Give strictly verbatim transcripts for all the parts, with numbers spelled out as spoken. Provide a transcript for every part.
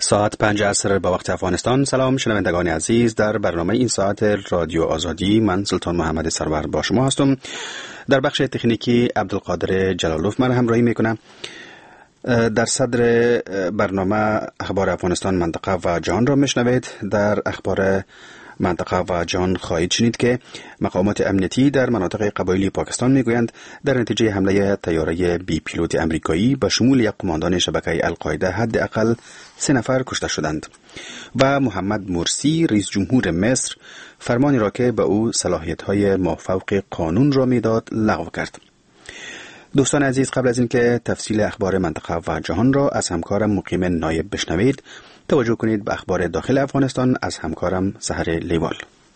ساعت پنج عصر با وقت افغانستان. سلام شنوندگان عزیز، در برنامه این ساعت رادیو آزادی من سلطان محمد سرور با شما هستم. در بخش تکنیکی عبدالقادر جلالوف من همراهی میکنم. در صدر برنامه اخبار افغانستان، منطقه و جهان را میشنوید. در اخبار منطقه و جهان خواهید شنید که مقامات امنیتی در مناطق قبایلی پاکستان میگویند در نتیجه حمله طیاره بی پیلوت امریکایی به شمول یک قماندان شبکه القاعده حداقل سه نفر کشته شدند. و محمد مرسی رئیس جمهور مصر فرمانی را که به او صلاحیت‌های مافوق قانون را میداد لغو کرد. دوستان عزیز، قبل از اینکه تفصیل اخبار منطقه و جهان را از همکارم مقیم نایب بشنوید، توجه کنید به اخبار داخل افغانستان از همکارم سحر لیوال.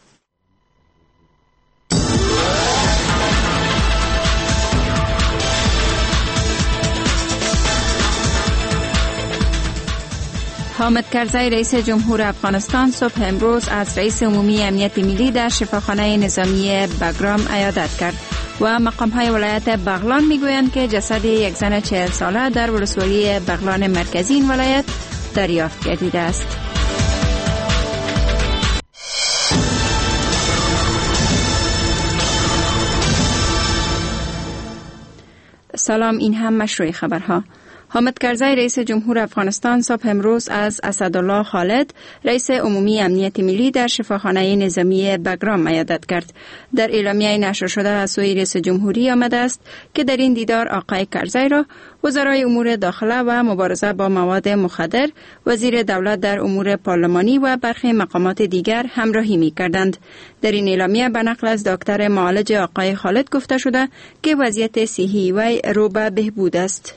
حامد کرزی رئیس جمهور افغانستان صبح امروز از رئیس عمومی امنیت ملی در شفاخانه نظامی بگرام عیادت کرد و مقام‌های ولایت بغلان میگویند که جسد یک زن چهل ساله در ولسوالی بغلان مرکزی این ولایت دریافت گردیده است. سلام، این هم مشروع خبرها. حامد کرزی رئیس جمهور افغانستان صبح امروز از اسدالله خالد رئیس عمومی امنیت ملی در شفاخانه نظامی بگرام عیادت کرد. در اعلامیه نشر شده از سوی رئیس جمهوری آمده است که در این دیدار آقای کرزی را وزرای امور داخله و مبارزه با مواد مخدر، وزیر دولت در امور پارلمانی و برخی مقامات دیگر همراهی می کردند. در این اعلامیه به نقل از دکتر معالج آقای خالد گفته شده که وضعیت صحی وی رو به بهبود است.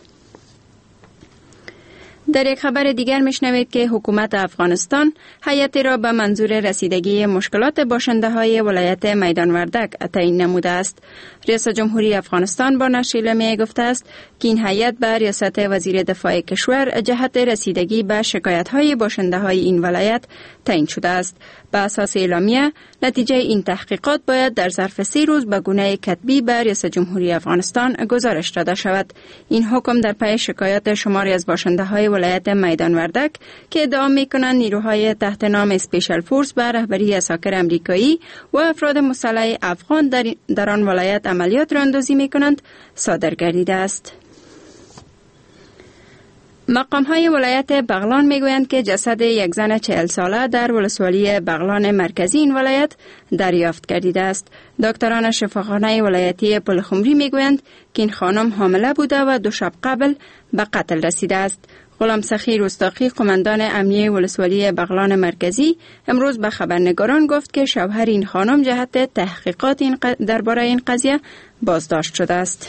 در یک خبر دیگر میشنوید که حکومت افغانستان هیئتی را به منظور رسیدگی مشکلات باشنده های ولایت میدان وردک تعیین نموده است. رئیس جمهوری افغانستان با نشر اعلامیه گفته است که این هیئت به ریاست وزیر دفاع کشور جهت رسیدگی به شکایت های باشنده های این ولایت تعیین شده است. به اساس اعلامیه نتیجه این تحقیقات باید در ظرف سه روز به گونه کتبی به رئیس جمهوری افغانستان گزارش داده شود. این حکم در پی شکایات شماری از باشنده های ولایت میدان وردک که ادعا میکنند نیروهای تحت نام اسپیشل فورس به رهبری اساکر امریکایی و افراد مسلح افغان در, در آن ولایت عملیات را اندازی میکنند صادر گردیده است. مقام‌های ولایت بغلان میگویند که جسد یک زن چهل ساله در ولسوالی بغلان مرکزی این ولایت دریافت گردیده است. دکتران شفاخانه ولایتی پلخمری میگویند که این خانم حامله بوده و دو شب قبل به قتل رسیده است. غلام سخی رستاقی قماندان امنیه ولسوالی بغلان مرکزی امروز به خبرنگاران گفت که شوهر این خانم جهت تحقیقات این درباره این قضیه بازداشت شده است.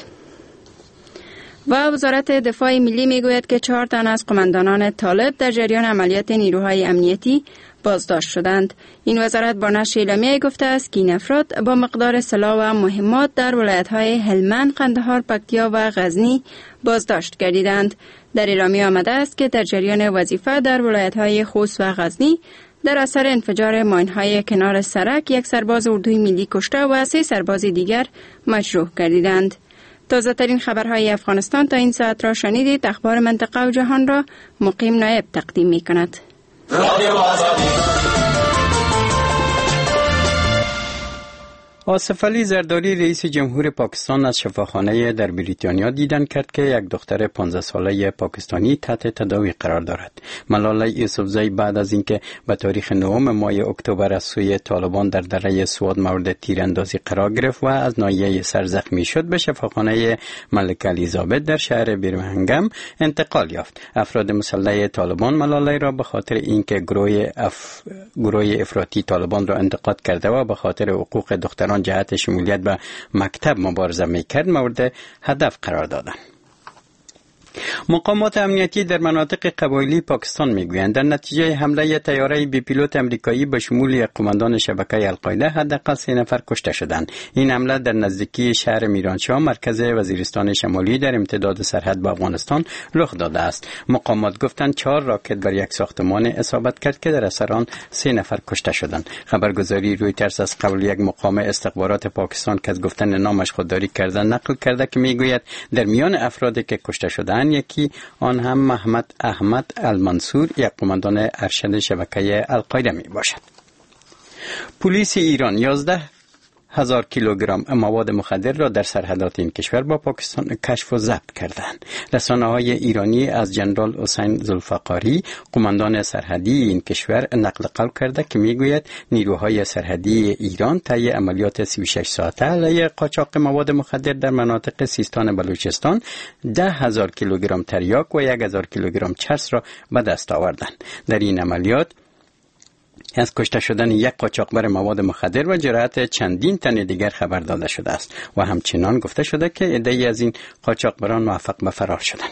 و وزارت دفاع ملی میگوید که چهار تن از قماندانان طالب در جریان عملیات نیروهای امنیتی بازداشت شدند. این وزارت با نشر اعلامیه گفته است که این افراد با مقدار سلاح و مهمات در ولایت‌های هلمند، قندهار، پکتیا و غزنی بازداشت گردیدند. در اعلامیه آمده است که در جریان وظیفه در ولایت‌های خوست و غزنی در اثر انفجار ماین‌های کنار سرک یک سرباز اردوی ملی کشته و سه سرباز دیگر مجروح گردیدند. تازه ترین خبرهای افغانستان تا این ساعت را شنیدید. اخبار منطقه و جهان را مقیم نایب تقدیم می کند. آصف علی زرداری رئیس جمهور پاکستان از شفاخانه در بریتانیا دیدن کرد که یک دختر پانزده ساله پاکستانی تحت تداوی قرار دارد. ملاله یوسفزئی بعد از اینکه به تاریخ نهم ماه اکتبر از سوی طالبان در دره سواد مورد تیراندازی قرار گرفت و از ناحیه سر زخمی شد، به شفاخانه ملکه الیزابت در شهر برمنگهم انتقال یافت. افراد مسلح طالبان ملاله را به خاطر اینکه گروه اف... گروه افراطی طالبان را انتقاد کرده و به خاطر حقوق دختران جهت شمولیت به مکتب مبارزه میکرد مورد هدف قرار دادند. مقامات امنیتی در مناطق قبایلی پاکستان میگویند در نتیجه حمله طیاره بی پیلوت امریکایی به شمول یک قماندان شبکه القاعده حداقل سه نفر کشته شدند. این حمله در نزدیکی شهر میرانشاه مرکز وزیرستان شمالی در امتداد سرحد با افغانستان رخ داده است. مقامات گفتند چهار راکت بر یک ساختمان اصابت کرد که در اثر آن سه نفر کشته شدند. خبرگزاری رویترز از قبل یک مقام استخبارات پاکستان که از گفتن نامش خودداری کردن نقل کرده که میگوید در میان افرادی که کشته شدند بودند، یکی آن هم محمد احمد المنصور، یک قماندان ارشد شبکه القاعده می باشد. پلیس ایران یازده هزار کیلوگرم مواد مخدر را در سرحدات این کشور با پاکستان کشف و ضبط کردند. رسانه‌های ایرانی از جنرال حسین ذوالفقاری، قماندان سرحدی این کشور، نقل قول کرده که میگوید نیروهای سرحدی ایران طی عملیات سی و شش ساعته علیه قاچاق مواد مخدر در مناطق سیستان بلوچستان ده هزار کیلوگرم تریاک و یک هزار کیلوگرم چرس را به دست آوردند. در این عملیات از کشته شدن یک قاچاقبر مواد مخدر و جراحت چندین تن دیگر خبر داده شده است و همچنان گفته شده که عده‌ای از این قاچاقبران موفق به فرار شدند.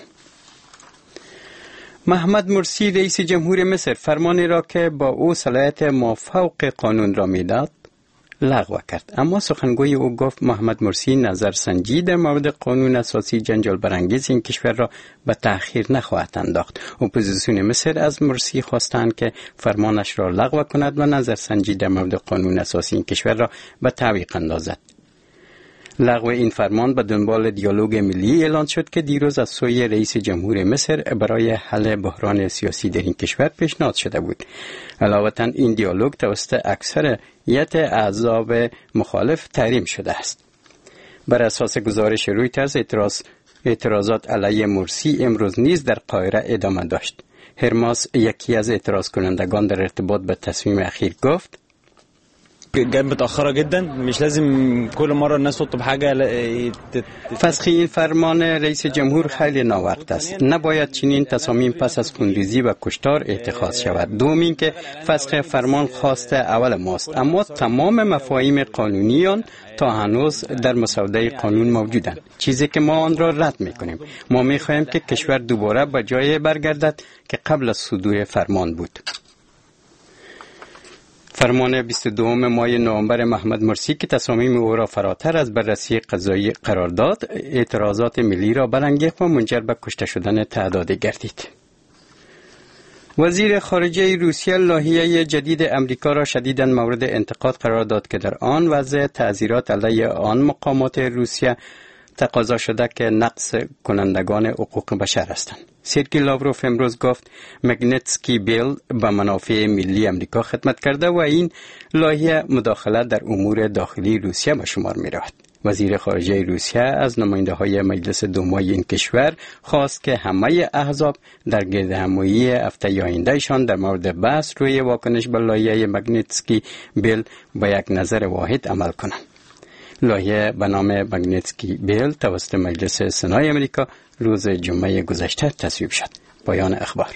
محمد مرسی رئیس جمهور مصر فرمانی را که با او صلاحیت مافوق قانون را میداد لغو کرد، اما سخنگوی او گفت محمد مرسی نظرسنجی در مورد قانون اساسی جنجال برانگیز این کشور را به تأخیر نخواهد انداخت. اپوزیسیون مصر از مرسی خواستند که فرمانش را لغو کند و نظرسنجی در مورد قانون اساسی این کشور را به تعویق اندازد. لغو این فرمان به دنبال دیالوگ ملی اعلان شد که دیروز از سوی رئیس جمهور مصر برای حل بحران سیاسی در این کشور پیشنهاد شده بود. علاوه این دیالوگ توسط اکثریت احزاب مخالف تحریم شده است. بر اساس گزارش رویترز اعتراض اعتراضات علیه مرسی امروز نیز در قاهره ادامه داشت. هرماس، یکی از اعتراض کنندگان، در ارتباط به تصمیم اخیر گفت: جاي متأخرة جدا، مش لازم كل مرة الناس تطلب حاجة. فسخ این فرمان رئیس جمهور خیلی ناوقت است. نباید چنین تصامیم پس از خونریزی و کشتار اتخاذ شود. دوم این که فسخ فرمان خواست اول ماست، اما تمام مفاهیم قانونیان تا هنوز در مسوده قانون موجودند، چیزی که ما آن را رد میکنیم. ما میخواهیم که کشور دوباره به جای برگردد که قبل از صدور فرمان بود. فرمان بیست و دو ماه نوامبر محمد مرسی که تصامیم او را فراتر از بررسی قضایی قرار داد، اعتراضات ملی را برانگیخت و منجر به کشته شدن تعدادی گردید. وزیر خارجه روسیه لایحه جدید امریکا را شدیداً مورد انتقاد قرار داد که در آن وضع تعزیرات علیه آن مقامات روسیه تقاضا شده که نقض کنندگان حقوق بشر هستند. سرگئی لاوروف امروز گفت مگنیتسکی بیل به منافع ملی امریکا خدمت کرده و این لایحه مداخله در امور داخلی روسیه به شمار می رود. وزیر خارجه روسیه از نماینده های مجلس دومای این کشور خواست که همه احزاب در گردهمایی هفته آیندهشان در مورد بحث روی واکنش به لایحه مگنیتسکی بیل با یک نظر واحد عمل کنند. لایحه به نام مگنیتسکی بیل توسط مجلس سنای امریکا روز جمعه گذشته تصویب شد. پایان اخبار.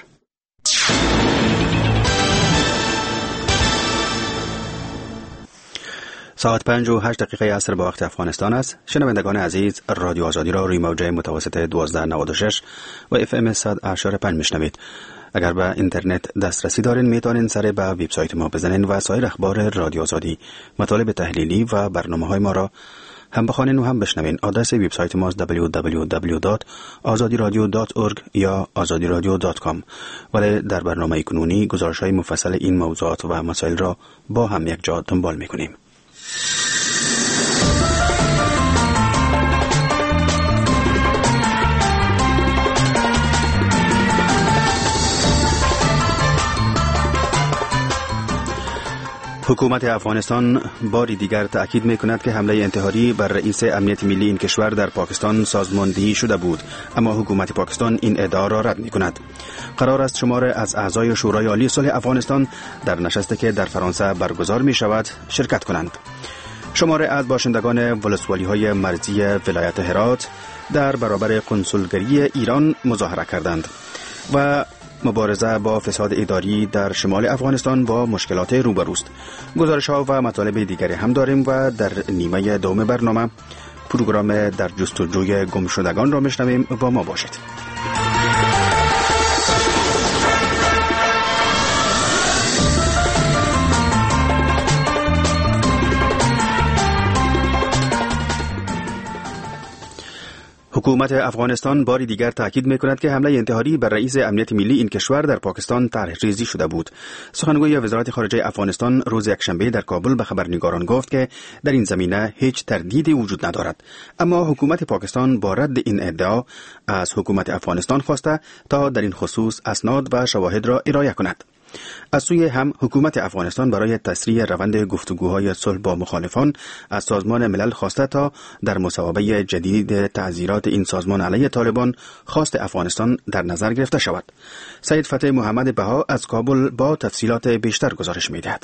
ساعت پنج و هشت دقیقه عصر با وقت افغانستان است. شنوندگان عزیز، رادیو آزادی را روی موجه متوسط دوازده نود و شش و اف ام صد اعشار پنج میشنوید. اگر به اینترنت دسترسی دارین میتونین سر به وبسایت ما بزنین و سایر اخبار رادیو آزادی، مطالب تحلیلی و برنامه‌های ما را هم بخوانین و هم بشنوین. آدرس وبسایت ما دبلیو دبلیو دبلیو دات آزادی رادیو دات اورگ یا آزادی رادیو دات کام. ولی در برنامه کنونی گزارش‌های مفصل این موضوعات و مسائل را با هم یک جا دنبال می‌کنیم. حکومت افغانستان باری دیگر تأکید می‌کند که حمله انتحاری بر رئیس امنیت ملی این کشور در پاکستان سازماندهی شده بود، اما حکومت پاکستان این ادعا را رد می‌کند. قرار است شمار از اعضای شورای عالی صلح افغانستان در نشستی که در فرانسه برگزار می‌شود شرکت کنند. شمار از باشندگان ولسوالی‌های مرزی ولایت هرات در برابر کنسولگری ایران مظاهره کردند و مبارزه با فساد اداری در شمال افغانستان با مشکلات روبروست. گزارش‌ها و مطالب دیگری هم داریم و در نیمه دوم برنامه پروگرام در جستجوی گمشدگان را میشنویم. با ما باشید. حکومت افغانستان باری دیگر تاکید می‌کند که حمله انتحاری بر رئیس امنیت ملی این کشور در پاکستان طرح‌ریزی شده بود. سخنگوی وزارت خارجه افغانستان روز یکشنبه در کابل به خبرنگاران گفت که در این زمینه هیچ تردیدی وجود ندارد، اما حکومت پاکستان با رد این ادعا از حکومت افغانستان خواسته تا در این خصوص اسناد و شواهد را ارائه کند. از سوی هم حکومت افغانستان برای تسریع روند گفتگوهای صلح با مخالفان از سازمان ملل خواسته تا در مصوبه جدید تعزیرات این سازمان علیه طالبان خواست افغانستان در نظر گرفته شود. سید فتح محمد بها از کابل با تفصیلات بیشتر گزارش می‌دهد.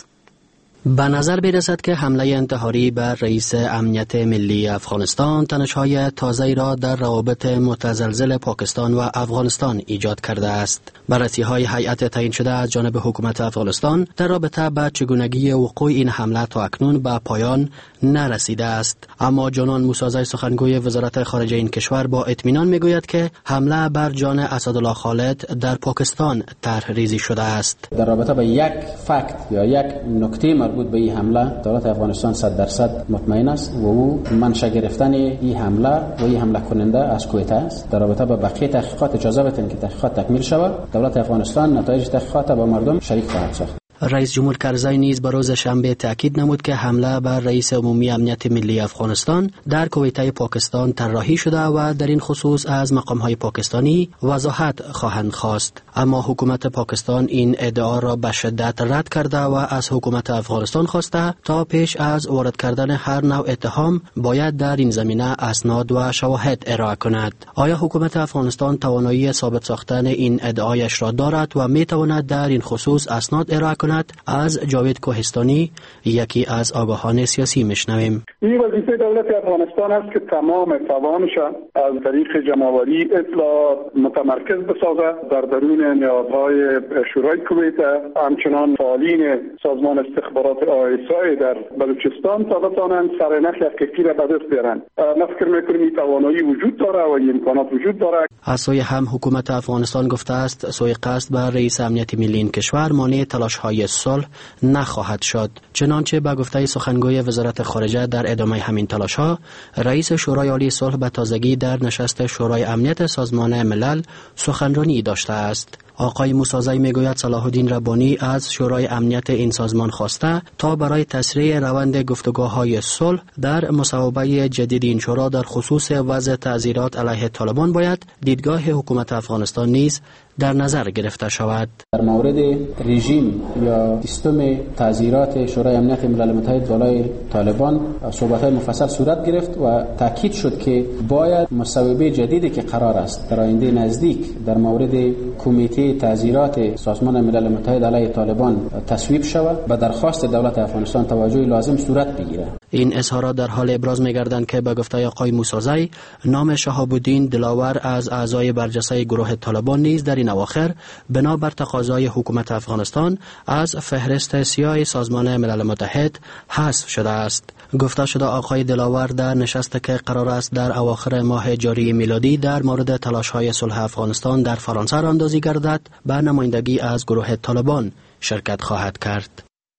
به نظر برسد که حمله انتحاری بر رئیس امنیت ملی افغانستان تنش‌های تازه‌ای را در روابط متزلزل پاکستان و افغانستان ایجاد کرده است. بررسی‌های هیئت تعیین شده از جانب حکومت افغانستان در رابطه با چگونگی وقوع این حمله تا اکنون به پایان نرسیده است، اما جنان موسازی سخنگوی وزارت خارجه این کشور با اطمینان میگوید که حمله بر جان اسدالله خالد در پاکستان طرح‌ریزی شده است. در رابطه با یک فکت یا یک نکته مربوط به این حمله دولت افغانستان صد درصد مطمئن است و او منشأ گرفتن این حمله و این حمله کننده از کویت است. در رابطه با بقیه تحقیقات اجازه بدید که تحقیقات تکمیل شود. دولت افغانستان نتایج تحقیقات با مردم شریک خواهد ساخت. رئیس جمهور کرزی نیز به روز شنبه تاکید نمود که حمله بر رئیس عمومی امنیت ملی افغانستان در کویته پاکستان طراحی شده و در این خصوص از مقام‌های پاکستانی وضاحت خواهند خواست، اما حکومت پاکستان این ادعا را به شدت رد کرده و از حکومت افغانستان خواسته تا پیش از وارد کردن هر نوع اتهام باید در این زمینه اسناد و شواهد ارائه کند. آیا حکومت افغانستان توانایی ثابت ساختن این ادعایش را دارد و می تواند در این خصوص اسناد ارائه کند؟ از جاوید کوهستانی، یکی از آگاهان سیاسی، میشنویم. این وظیفه دولت افغانستان است که تمام توانش از طریق جمع‌آوری اطلاعات متمرکز بسازد در درون نهادهای شورای کویت، همچنان فعالین سازمان استخبارات آیسای در بلوچستان تا بتوانند سرنخ حقیقی را به دست بیارند. ما فکر می‌کنیم این توانایی وجود داره و این امکانات وجود داره. از سوی هم حکومت افغانستان گفته است سوی قصد بر رئیس امنیت ملی این کشور مانع تلاش‌های صلح نخواهد شد. چنانچه به گفته سخنگوی وزارت خارجه در ادامه همین تلاش‌ها رئیس شورای عالی صلح به تازگی در نشست شورای امنیت سازمان ملل سخنرانی داشته است. آقای موسازی میگوید صلاح الدین ربانی از شورای امنیت این سازمان خواسته تا برای تسریع روند گفتگوهای صلح در مصوبه جدید این شورا در خصوص وضع تعزیرات علیه طالبان باید دیدگاه حکومت افغانستان نیز در نظر گرفته شود. در مورد رژیم یا سیستم تعزیرات شورای امنیت ملل متحد بالای طالبان صحبت‌های مفصل صورت گرفت و تاکید شد که باید مصوبه جدیدی که قرار است در آینده نزدیک در مورد کمیته تعزیرات سازمان ملل متحد علیه طالبان تصویب شود و درخواست دولت افغانستان توجه لازم صورت بگیرد. این اظهارات در حال ابراز می‌گردند که به گفته آقای موسازی نام شهاب الدین دلاور از اعضای برجسته گروه طالبان نیز در این اواخر بنابر تقاضای حکومت افغانستان از فهرست سیاه سازمان ملل متحد حذف شده است. گفته شده آقای دلاور در نشستی که قرار است در اواخر ماه جاری میلادی در مورد تلاش‌های صلح افغانستان در فرانسه راندازی گردد به نمایندگی از گروه طالبان شرکت خواهد کرد.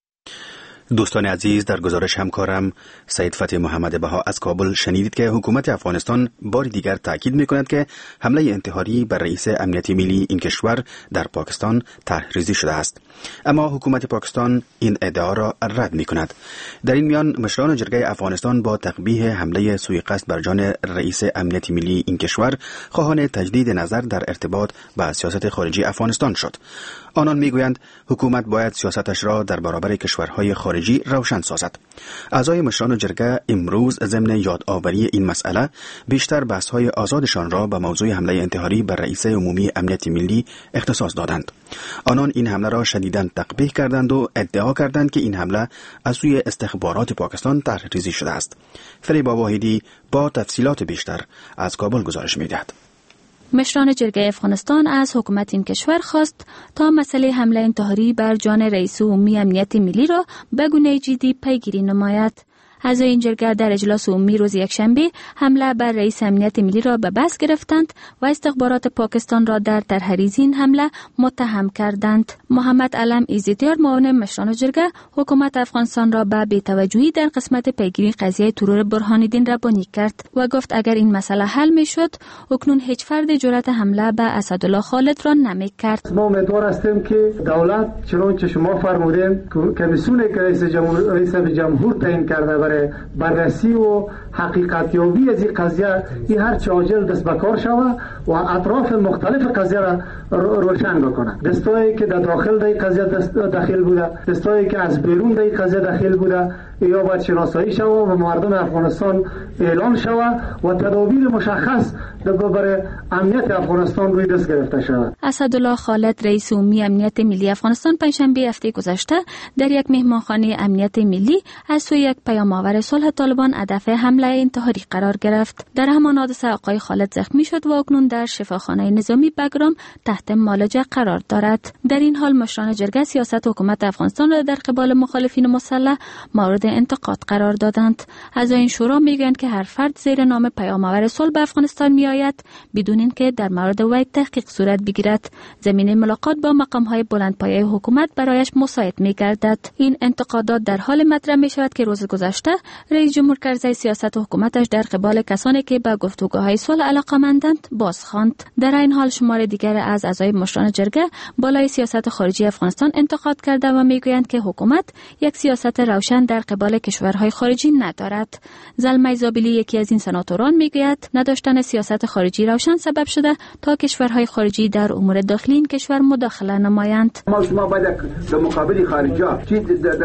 دوستان عزیز، در گزارش همکارم سید فتح محمد بها از کابل شنیدید که حکومت افغانستان بار دیگر تاکید می‌کند که حمله انتحاری بر رئیس امنیت ملی این کشور در پاکستان طرح‌ریزی شده است، اما حکومت پاکستان این ادعا را رد می‌کند. در این میان مشران جرگه افغانستان با تقبیح حمله سوء قصد بر جان رئیس امنیت ملی این کشور خواهان تجدید نظر در ارتباط با سیاست خارجی افغانستان شد. آنان میگویند حکومت باید سیاستش را در برابر کشورهای خارجی روشن سازد. اعضای مشران جرگه امروز ضمن یادآوری این مسئله بیشتر بحث‌های آزادشان را به موضوع حمله انتحاری بر رئیس عمومی امنیت ملی اختصاص دادند. آنان این حمله را شدیداً تقبیح کردند و ادعا کردند که این حمله از سوی استخبارات پاکستان طرح‌ریزی شده است. فریبا واحدی با تفصیلات بیشتر از کابل گزارش می‌دهد. مشران جرگه افغانستان از حکومت این کشور خواست تا مسئله حمله انتحاری بر جان رئیس عمومی امنیت ملی را به گونه جدی پیگیری نماید. اعضای این جرگه در اجلاس عمومی روز یکشنبه حمله بر رئیس امنیت ملی را به بحث گرفتند و استخبارات پاکستان را در طرحریزی این حمله متهم کردند. محمد علم ایزیدیار معاون مشران جرگه حکومت افغانستان را به بی‌توجهی در قسمت پیگیری قضیه ترور برهان الدین ربانی کرد و گفت اگر این مسئله حل میشد اکنون هیچ فرد جرأت حمله به اسدالله خالد را نمیکرد. ما امیدوار هستیم که دولت چنانچه شما فرمودین کمیسیونی که رئیس جمهور رئیس جمهور تعیین کرده برای بررسی و حقیقت یابی از این قضیه این هر چه عاجل دست به کار شود و اطراف مختلف قضیه را روشن بکنه. دستایی که در داخل در قضیه داخل بوده، دستایی که از بیرون در قضیه داخل بوده یا باید شناسایی شود و مردم افغانستان اعلان شود و تدابیر مشخص برای امنیت افغانستان روی دست گرفته شود. اسدالله خالد رئیس عمومی امنیت ملی افغانستان پنجشنبه هفته گذشته در یک مهمانخانه امنیت ملی از سوی یک پیام‌آور صلح طالبان هدف حمله انتحاری قرار گرفت. در همان حادثه آقای خالد زخمی شد و اکنون در شفاخانه نظامی بگرام تحت معالجه قرار دارد. در این حال مشران جرگه سیاست حکومت افغانستان را در قبال مخالفین مسلح مورد انتقاد قرار دادند. اعضای این شورا میگویند که هر فرد زیر نام پیام‌آور صلح به افغانستان میآید بدون اینکه در مورد وی تحقیق صورت بگیرد. زمینه ملاقات با مقام‌های بلندپایه حکومت برایش مساعد می‌گردد. این انتقادات در حال مطرح می‌شود که روز گذشته رئیس جمهور کرزی سیاست حکومتش در قبال کسانی که به گفتگوهای صلح علاقه‌مندند بازخواند. در این حال شمار دیگر از اعضای مشران جرگه بالای سیاست خارجی افغانستان انتقاد کرده و میگویند که حکومت یک سیاست روشن در قبال کشورهای خارجی ندارد. زلمه زابلی یکی از این سناتوران میگوید نداشتن سیاست خارجی روشن سبب شده تا کشورهای خارجی در امور داخلی این کشور مداخله نمایند. ما شما باید در مقابل خارجا چی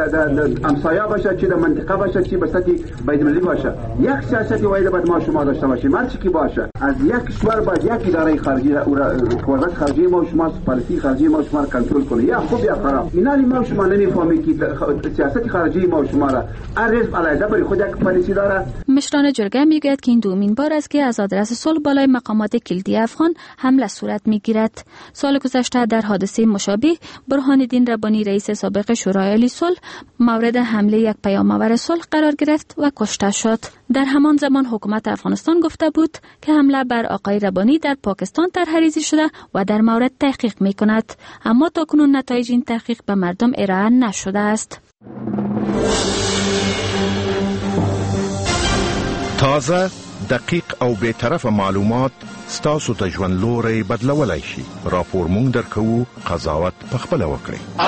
در همسایه باشه، چی در منطقه باشه، چی به سطح بین‌المللی باشه، یک سیاست واحد باید ما شما داشته باشیم. هر چی که باشه از یک کشور باید یک اداره خارجی او را وزارت خارجی ما شما پالیسی خارجی ما شما کنترل کنه، یا خوب یا خراب. اینا ما شما نمیفهمید که سیاست خارجی ما شما را عرض علیه بر خود یک پالیسی داره. مشران جرگه میگوید که این دومین بار است که از آدرس صلح بالای مقامات کلیدی افغان حمله صورت میگیرد. سال گذشته در حادثه مشابه برهان الدین ربانی رئیس سابق شورای عالی صلح مورد حمله یک پیام‌آور صلح قرار گرفت و کشته شد. در همان زمان حکومت افغانستان گفته بود که حمله بر آقای ربانی در پاکستان طرحریزی شده و در مورد تحقیق میکند، اما تاکنون نتایج این تحقیق به مردم ارائه نشده است. تازه، دقیق او بی‌طرف معلومات ستاسو ته ژوند لوری بدلولای شي. راپور مونږ درکوو، قضاوت پخپله وکړئ.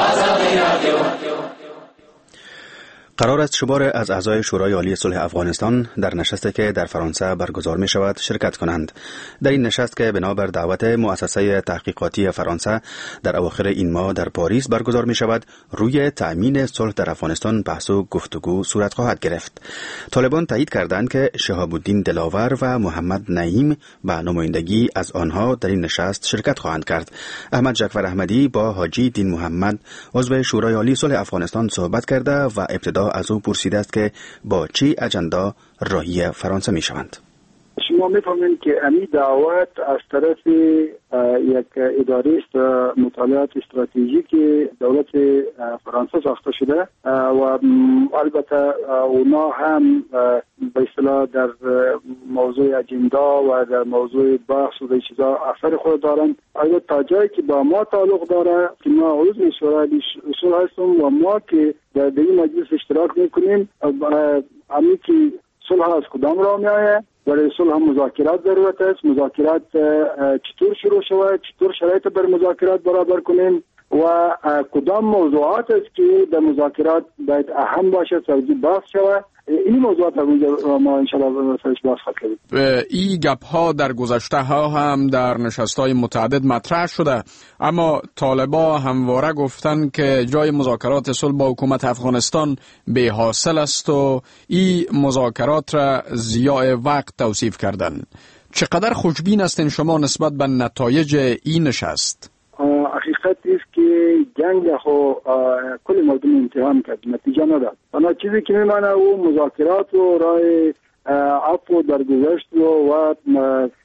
قرار است شمار از اعضای شورای عالی صلح افغانستان در نشستی که در فرانسه برگزار می شود شرکت کنند. در این نشست که بنابر دعوت مؤسسه تحقیقاتی فرانسه در اواخر این ماه در پاریس برگزار می شود، روی تأمین صلح در افغانستان بحث و گفتگو صورت خواهد گرفت. طالبان تایید کردند که شهاب الدین دلاور و محمد نعیم به نمایندگی از آنها در این نشست شرکت خواهند کرد. احمد جعفر احمدی با حاجی دین محمد عضو شورای عالی صلح افغانستان صحبت کرده و ابتدا از او پرسیده است که با چی اجندا راهی فرانسه می شوند. شما می‌فهمید که امی دعوت از طرف یک اداره مطالعات استراتژیک دولت فرانسه ساخته شده و البته اونا هم به اصطلاح در موضوع اجندا و در موضوع بحث و در چیزا اثر خود دارن. البته تا جایی که با ما تعلق داره که ما عضو شورای صلح هستیم و ما که در این مجلس اشتراک میکنیم، امی که صلح از کدام راه میآید، برای صلح مذاکرات ضرورت است. مذاکرات چطور شروع شود، چطور شرایط بر مذاکرات برابر کنیم و کدام موضوعات است که در مذاکرات باید اهم باشه سرجی بحث شود. این موضوعات رو ما انشاءالله سرش بحث خواهد کرد. این گپ ها در گذشته ها هم در نشست‌های متعدد مطرح شده، اما طالبا همواره گفتن که جای مذاکرات صلح با حکومت افغانستان بی حاصل است و این مذاکرات را ضیاع وقت توصیف کردن. چقدر خوشبین هستین شما نسبت به نتایج این نشست؟ حقیقت است که جنگ خو کل مردم امتحان کرد، نتیجه نداد. اما چیزی که میمانه او مذاکرات و راه عفو درگذشت و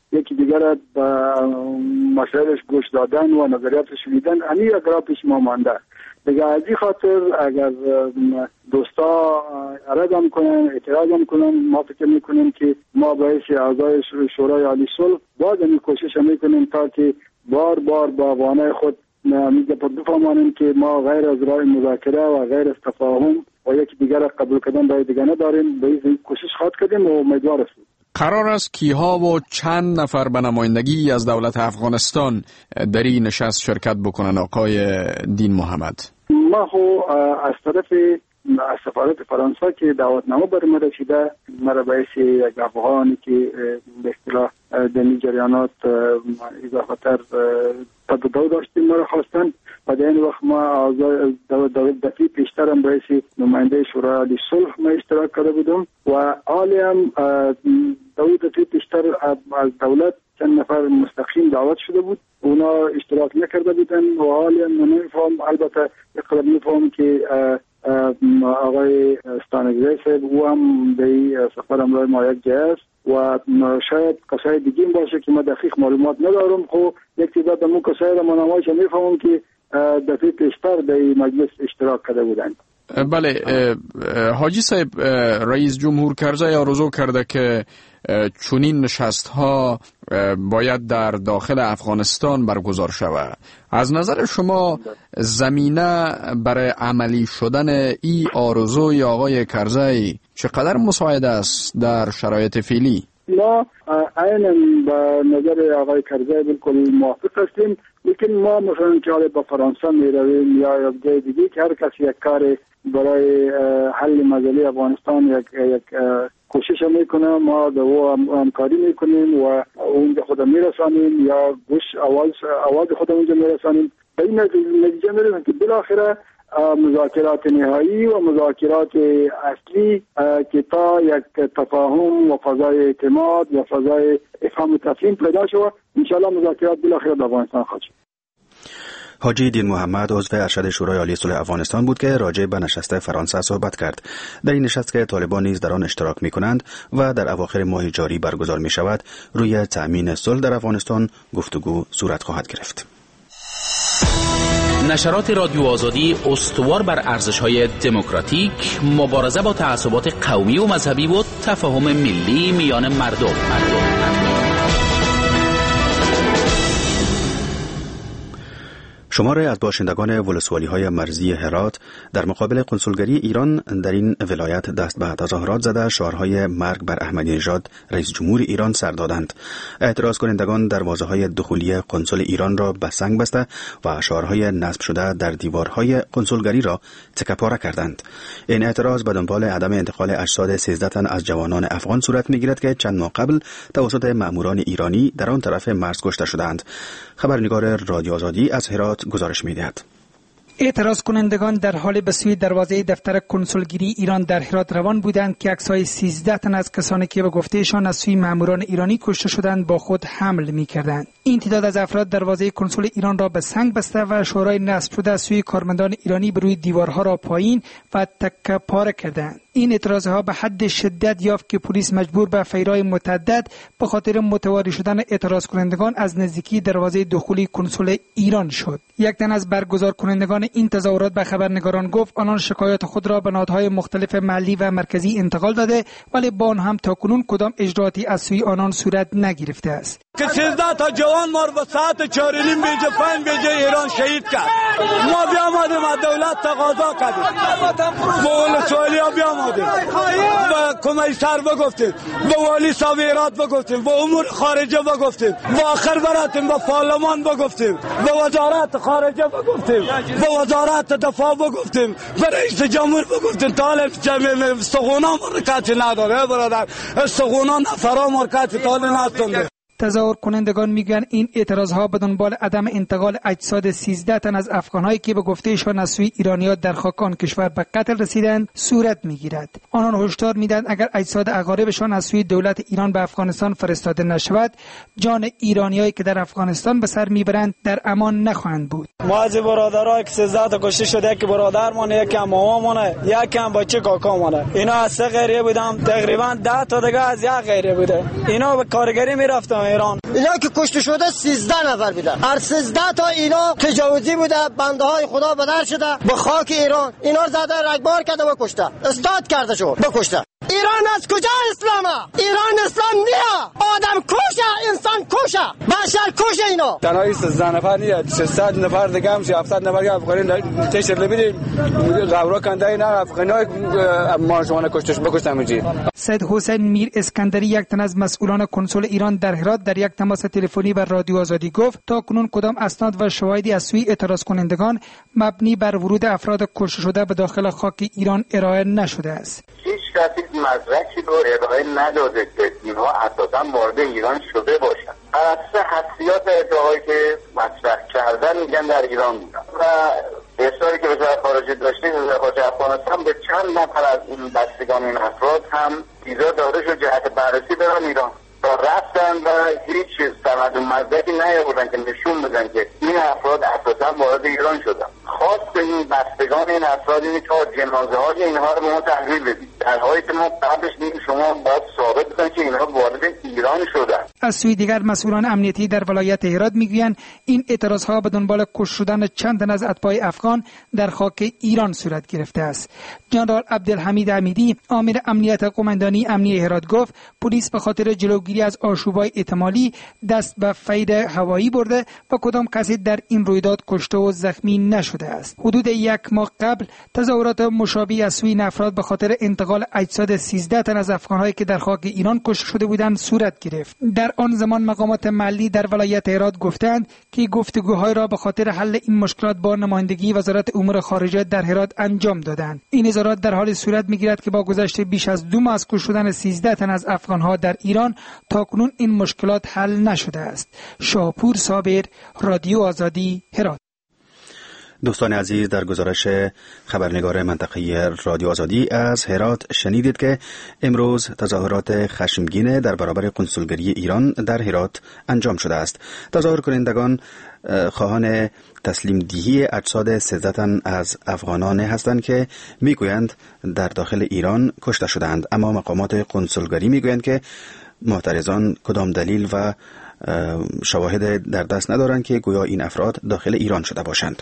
یکی دیگر به مسائلش گوش دادن و نظریاتش شنیدن، همین یک راه پیش ما مانده. دیگه از این خاطر اگر دوستا رد کنن، اعتراض کنن، ما فکر میکنیم که ما باعث اعضای شورای عالی صلح باز این کوشش میکنیم تا که بار بار با وانای خود میگه پر بفهمانیم که ما غیر از راه مذاکره و غیر از تفاهم و یکی دیگر قبول کردن برای دیگه نداریم. به این کوشش خواهد کردیم و امیدوار هستیم. قرار است کیها و چند نفر به نمایندگی از دولت افغانستان در این نشست شرکت بکنن آقای دین محمد؟ ما خو از طرف از سفارت فرانسه که دعوتنامه بر ما رسیده، مرا باعث یک افغانی که به اصطلاح در این جریانات اضافه تر تداوی داشتیم مرا خواستن و در این وقت ما دولت دفعی پیشتر هم باعث نماینده شورای عالی صلح ما اشتراک کرده بودم و حالی هم دولت دفعی پیشتر از دولت چند نفر مستقیم دعوت شده بود، اونا اشتراک نکرده بودن و حالی هم نمیفهم. البته اقدر میفهم که آقای استانگزی صاحب او هم به سفر امرای ما یک جای است و شاید کسای دیگه باشه که ما دقیق معلومات ندارم. خب یک تعداد همون کسای را منامایش میفهمم که دفعه پیشتر به مجلس اشتراک کرده بودند. بله، حاجی صاحب، رئیس جمهور کرزی آرزو کرده که چنین نشست ها باید در داخل افغانستان برگزار شود. از نظر شما زمینه برای عملی شدن ای آرزوی آقای کرزی چقدر مساعد است در شرایط فعلی؟ ما عیناً به نظر آقای کرزی بالکل موافق هستیم، لیکن ما مثلا که حالا با فرانسه می رویم یا جای دیگه که هر کسی یک کار برای حل مسئله افغانستان یک یک کوشش میکنه، ما به او همکاری میکنیم و اونجا خود میرسانیم یا گوش آواز آواز خود اونجا میرسانیم. به این نتیجه میرسیم که بالاخره مذاکرات نهایی و مذاکرات اصلی که تا یک تفاهم و فضای اعتماد و فضای افهام و تفهیم پیدا شود، انشاءالله مذاکرات بالاخره در افغانستان خواهد شد. حاجی دین محمد عضو ارشد شورای عالی صلح افغانستان بود که راجع به نشست فرانسه صحبت کرد. در این نشست که طالبان نیز در آن اشتراک می کنند و در اواخر ماه جاری برگزار می شود، روی تأمین صلح در افغانستان گفتگو صورت خواهد گرفت. نشرات رادیو آزادی استوار بر ارزش‌های دموکراتیک، مبارزه با تعصبات قومی و مذهبی و تفاهم ملی میان مردم. مردم. شماری از باشندگان ولسوالی‌های مرزی هرات در مقابل کنسولگری ایران در این ولایت دست به تظاهرات زده شعارهای مرگ بر احمدی نژاد رئیس جمهور ایران سر دادند. اعتراض کنندگان دروازه‌های دخولی کنسول ایران را به سنگ بسته و شعارهای نصب شده در دیوارهای کنسولگری را تکه‌پاره کردند. این اعتراض به دنبال عدم انتقال اجساد سیزده تن از جوانان افغان صورت می‌گیرد که چند ماه قبل توسط مأموران ایرانی در آن طرف مرز کشته شدند. خبرنگار رادیو آزادی از هرات گزارش می‌دهد. اعتراض کنندگان در حال به سوی دروازه دفتر کنسولگری ایران در هرات روان بودند که عکس‌های سیزده تن از کسانی که به گفتهشان از سوی ماموران ایرانی کشته شدند با خود حمل می‌کردند. این تعداد از افراد دروازه کنسول ایران را به سنگ بسته و شورای نصب شده از سوی کارمندان ایرانی بر روی دیوارها را پایین و تکه پاره کردند. این اعتراضها به حد شدت یافت که پلیس مجبور به فیرای متعدد به خاطر متواری شدن اعتراض کنندگان از نزدیکی دروازه دخولی کنسول ایران شد. یک تن از برگزار کنندگان این تظاهرات به خبرنگاران گفت آنان شکایات خود را به نهادهای مختلف محلی و مرکزی انتقال داده، ولی با آن هم تاکنون کدام اجرااتی از سوی آنان صورت نگرفته است. که سیزده تا جوان مار به ساعت چهار و نیم بیجه پنج بیجه ایران شهید کرد. ما بیامدیم از دولت تقاضا کردیم، با ولسوالی ها بیامدیم، با کمیسر بگفتیم، با والی صاحب هرات بگفتیم، با امور خارجه بگفتیم، با آخر براتیم با پارلمان بگفتیم، با وزارت خارجه بگفتیم، با وزارت دفاع بگفتیم، با رئیس جمهور بگفتیم. طالب جمعه استخونا مرکتی نداره برادر، استخونا نفرا مرکتی طالب نستنده. تظاهر کنندگان میگن این اعتراضها به دنبال عدم انتقال اجساد سیزده تن از افغانهایی که به گفتهشان از سوی ایرانی‌ها در خاک آن کشور به قتل رسیدند صورت میگیرد. آنان هشدار میدن اگر اجساد اقاربشان از سوی دولت ایران به افغانستان فرستاده نشود، جان ایرانیایی که در افغانستان به سر میبرند در امان نخواهند بود. ما از برادرها که سیزده تا کشته شده، یکی برادرمون، یکی هم مامامونه، یکی هم بچه کاکامونه. اینا از سه غیریه بودم، تقریبا ده تا دیگه از یک غیریه بوده. اینا به کارگری میرفتم ایران. اینا که کشته شده سیزده نفر بودن. هر سیزده تا اینا تجاوزی بوده، بنده های خدا به در شده به خاک ایران. اینا زده رگبار کرده و کشته. استاد کرده شو بکشته. ایران از کجا اسلامه؟ ایران اسلام نیا. آدم کشه، انسان کشه، بشر کشه اینا. تنهایی سیزده نفر نیا، سیصد نفر دیگه هم هفتصد نفر افغانی تشر لبیدیم. غورا کنده اینا افغانای ما شما کشتش بکشتن میجی. سید حسین میر اسکندری، یک تن از مسئولان کنسول ایران در هرات، در یک تماس تلفنی با رادیو آزادی گفت تا کنون کدام اسناد و شواهدی از سوی اعتراض کنندگان مبنی بر ورود افراد کشته شده به داخل خاک ایران ارائه نشده است. هیچ کسی مدرکی رو ارائه نداده که اینها اساسا وارد ایران شده باشند. بر اساس حسیات ادعایی که مطرح کردن میگن در ایران بودن و اصراری که وزارت خارجه داشته، وزارت خارجه افغانستان به چند نفر از این بستگان این افراد هم ویزا داده شد جهت بررسی برن ایران و رفتن و هیچ چیز سند و مدرکی نیاوردن که نشون بدن که این افراد اساسا وارد ایران شدن. خواست این بستگان این افراد اینه که جنازه های اینها رو به ما تحویل بدید، در حالی که ما قبلش میگیم شما باید ثابت کنید که اینها وارد ایران شدن. از سوی دیگر مسئولان امنیتی در ولایت هرات میگویند این اعتراضها به دنبال کشته شدن چند تن از اتباع افغان در خاک ایران صورت گرفته است. جنرال عبدالحمید حمیدی، آمر امنیت قماندانی امنیه هرات گفت پلیس به خاطر جلوگیری از آشوب‌های احتمالی دست به فیر هوایی برده و کدام کسی در این رویداد کشته و زخمی نشده است. حدود یک ماه قبل تظاهرات مشابه از سوی افراد به خاطر انتقال اجساد سیزده تن از افغان‌هایی که در خاک ایران کشته شده بودند صورت گرفت. در آن زمان مقامات محلی در ولایت هرات گفتند که گفتگوهای را به خاطر حل این مشکلات با نمایندگی وزارت امور خارجه در هرات انجام دادند. این اظهارات در حال صورت می‌گیرد که با گذشت بیش از دو ماه از کشته شدن سیزده تن از افغان‌ها در ایران تاکنون این مشکلات حل نشده است. شاپور صابر، رادیو آزادی، هرات. دوستان عزیز، در گزارش خبرنگار منطقه رادیو آزادی از هرات شنیدید که امروز تظاهرات خشمگین در برابر کنسولگری ایران در هرات انجام شده است. تظاهر کنندگان خواهان تسلیم دهی اجساد سیزده تن از افغانان هستند که میگویند در داخل ایران کشته شدند، اما مقامات کنسولگری میگویند که معترضان کدام دلیل و شواهد در دست ندارند که گویا این افراد داخل ایران شده باشند.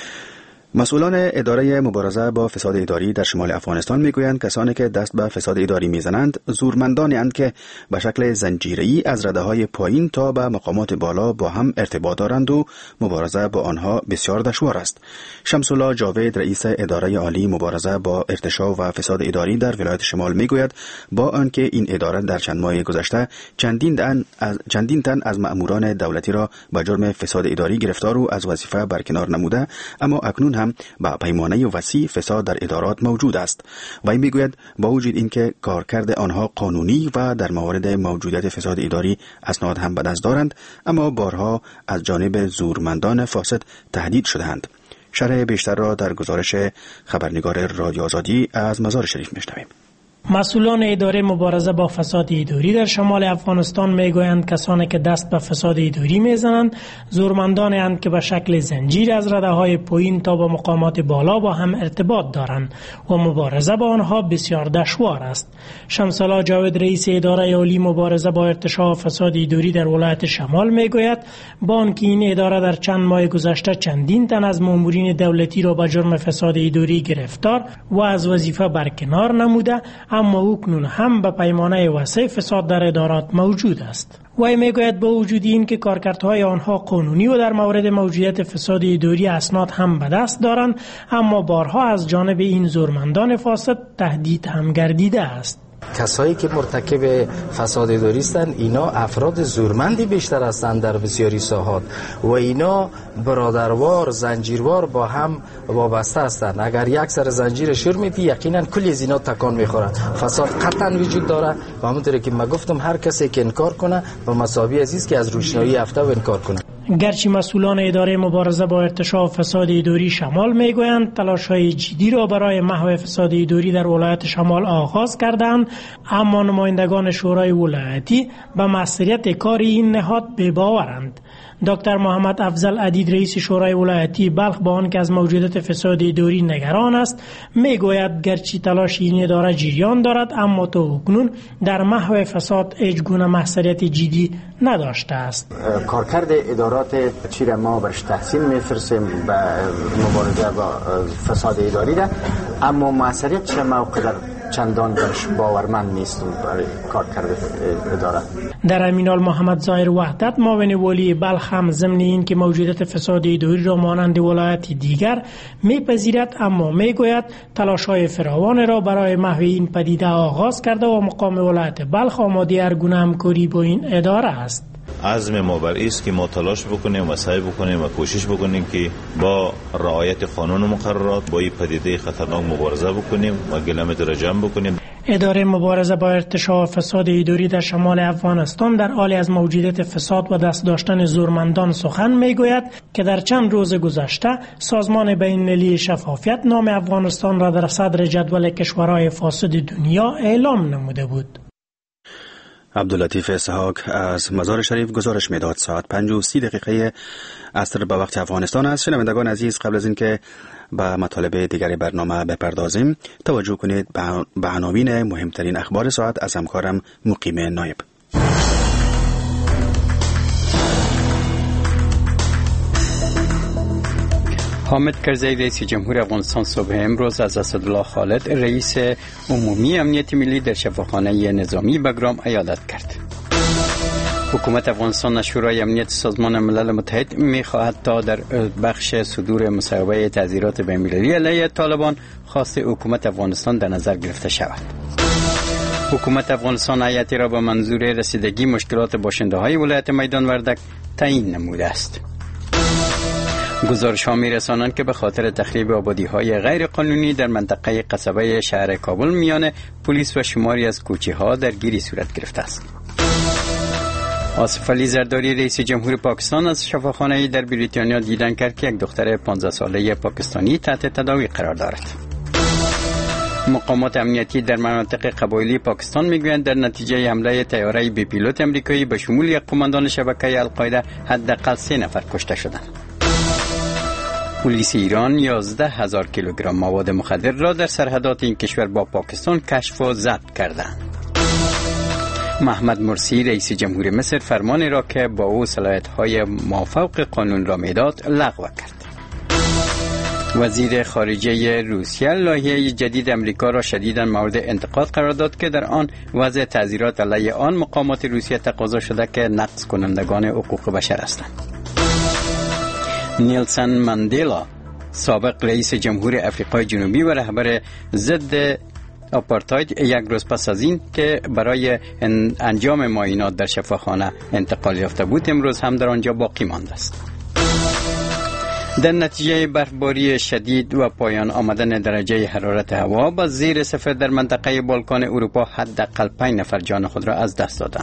مسئولان اداره مبارزه با فساد اداری در شمال افغانستان میگویند کسانی که دست به فساد اداری میزنند زورمندانی اند که به شکل زنجیره‌ای از رده‌های پایین تا به مقامات بالا با هم ارتباط دارند و مبارزه با آنها بسیار دشوار است. شمس الله جاوید، رئیس اداره عالی مبارزه با ارتشاء و فساد اداری در ولایت شمال میگوید با آنکه این اداره در چند ماه گذشته چندین تن از چندین تن از مأموران دولتی را به جرم فساد اداری گرفتار و از وظیفه برکنار نموده، اما اکنون هم با پیمانه وسیع فساد در ادارات موجود است. وی میگوید با وجود اینکه کارکرد آنها قانونی و در موارد موجودیت فساد اداری اسناد هم به دست دارند، اما بارها از جانب زورمندان فاسد تهدید شدهاند. شرح بیشتر را در گزارش خبرنگار رادیو آزادی از مزار شریف میشنویم. مسئولان اداره مبارزه با فساد اداری در شمال افغانستان میگویند کسانی که دست به فساد اداری میزنند زورمندانی اند که به شکل زنجیر از رده‌های پایین تا به مقامات بالا با هم ارتباط دارند و مبارزه با آنها بسیار دشوار است. شمس الله جاوید، رئیس اداره عالی مبارزه با ارتشاء و فساد اداری در ولایت شمال میگوید با آنکه این اداره در چند ماه گذشته چندین تن از مامورین دولتی را به جرم فساد اداری گرفتار و از وظیفه برکنار نموده، اما اکنون هم به پیمانه وسیع فساد در ادارات موجود است. وی میگوید با وجود این که کارکردهای آنها قانونی و در مورد موجودیت فساد اداری اسناد هم به دست دارند، اما بارها از جانب این زورمندان فاسد تهدید هم گردیده است. کسایی که مرتکب فساد اداری هستند اینا افراد زورمندی بیشتر هستند در بسیاری ساحات و اینا برادروار زنجیروار با هم وابسته هستند. اگر یک سر زنجیر شور میپی یقینا کلی از اینا تکان میخورند. فساد قطعا وجود داره و همونطوری که من گفتم هر کسی که انکار کنه به مساوی عزیز که از روشنایی یافته و انکار کنه. گرچه مسئولان اداره مبارزه با ارتشاء و فساد اداری شمال میگویند تلاش‌های جدی را برای محو فساد اداری در ولایت شمال آغاز کردند، اما نمایندگان شورای ولایتی به مسئولیت کار این نهاد بی‌باورند. دکتر محمد افضل عدید رئیس شورای ولایتی بلخ با آنکه از موجودات فساد اداری نگران است میگوید گرچه تلاش این اداره جریان دارد اما تا اکنون در محو فساد هیچ گونه محصولیت جدی نداشته است. کارکرد ادارات چیره ما برش تحسین میفرستیم به مبارزه با فساد اداری ده، اما محصولیت چه موقع در چندان برش باورمند نیستم برای کارکرد اداره. در همین حال محمد ظاهر وحدت معاون والی بلخ هم ضمن این که موجودات فساد اداری را مانند ولایت دیگر میپذیرد اما میگوید تلاش‌های فراوان را برای محو این پدیده آغاز کرده و مقام ولایت بلخ آماده هر گونه همکاری با این اداره است. عزم ما بر است که ما تلاش بکنیم و سعی بکنیم و کوشش بکنیم که با رعایت قانون و مقررات با این پدیده خطرناک مبارزه بکنیم و گلم را جمع بکنیم. اداره مبارزه با ارتشاء فساد اداری در شمال افغانستان در حال از موجودات فساد و دست داشتن زورمندان سخن میگوید که در چند روز گذشته سازمان بین‌المللی شفافیت نام افغانستان را در صدر جدول کشورهای فاسد دنیا اعلام نموده بود. عبداللطیف اسحاق از مزار شریف گزارش میداد. ساعت پنج و سی دقیقه عصر به وقت افغانستان است. شنوندگان عزیز، قبل از اینکه به مطالب دیگر برنامه بپردازیم توجه کنید به عناوین مهمترین اخبار ساعت از همکارم مقیم نایب. حامد کرزی رئیس جمهور افغانستان صبح امروز از اسدالله خالد رئیس عمومی امنیت ملی در شفاخانه نظامی بگرام عیادت کرد. حکومت افغانستان از شورای امنیت سازمان ملل متحد می‌خواهد تا در بخش صدور مصوبه تعزیرات بین‌المللی علیه طالبان خواست حکومت افغانستان در نظر گرفته شود. حکومت افغانستان هیئتی را به منظور رسیدگی مشکلات باشنده‌های ولایت میدان وردک تعیین نموده است. گزارش‌ها می‌رسانند که به خاطر تخریب آبادی‌های غیر قانونی در منطقه قصبه شهر کابل میان پلیس و شماری از کوچه‌ها درگیری صورت گرفته است. آصف علی زرداری رئیس جمهور پاکستان از شفاخانه‌ای در بریتانیا دیدن کرد که یک دختر پانزده ساله پاکستانی تحت تداوی قرار دارد. مقامات امنیتی در مناطق قبایلی پاکستان میگویند در نتیجه حمله طیاره بی پیلوت امریکایی به شمول یک قماندان شبکه القاعده حداقل سه نفر کشته شدند. پلیس ایران یازده هزار کیلوگرم مواد مخدر را در سرحدات این کشور با پاکستان کشف و ضبط کردند. محمد مرسی رئیس جمهور مصر فرمانی را که با او صلاحیت‌های مافوق قانون را میداد لغو کرد. وزیر خارجه روسیه لایحه جدید امریکا را شدیداً مورد انتقاد قرار داد که در آن وضع تعزیرات علیه آن مقامات روسیه تقاضا شده که نقض کنندگان حقوق بشر هستند. نیلسن ماندلا سابق رئیس جمهور افریقای جنوبی و رهبر ضد آپارتاید یک روز پس از این که برای انجام معاینات در شفاخانه انتقال یافته بود امروز هم در آنجا باقی مانده است. در نتیجه برفباری شدید و پایان آمدن درجه حرارت هوا با زیر صفر در منطقه بالکان اروپا حداقل پنج نفر جان خود را از دست دادند.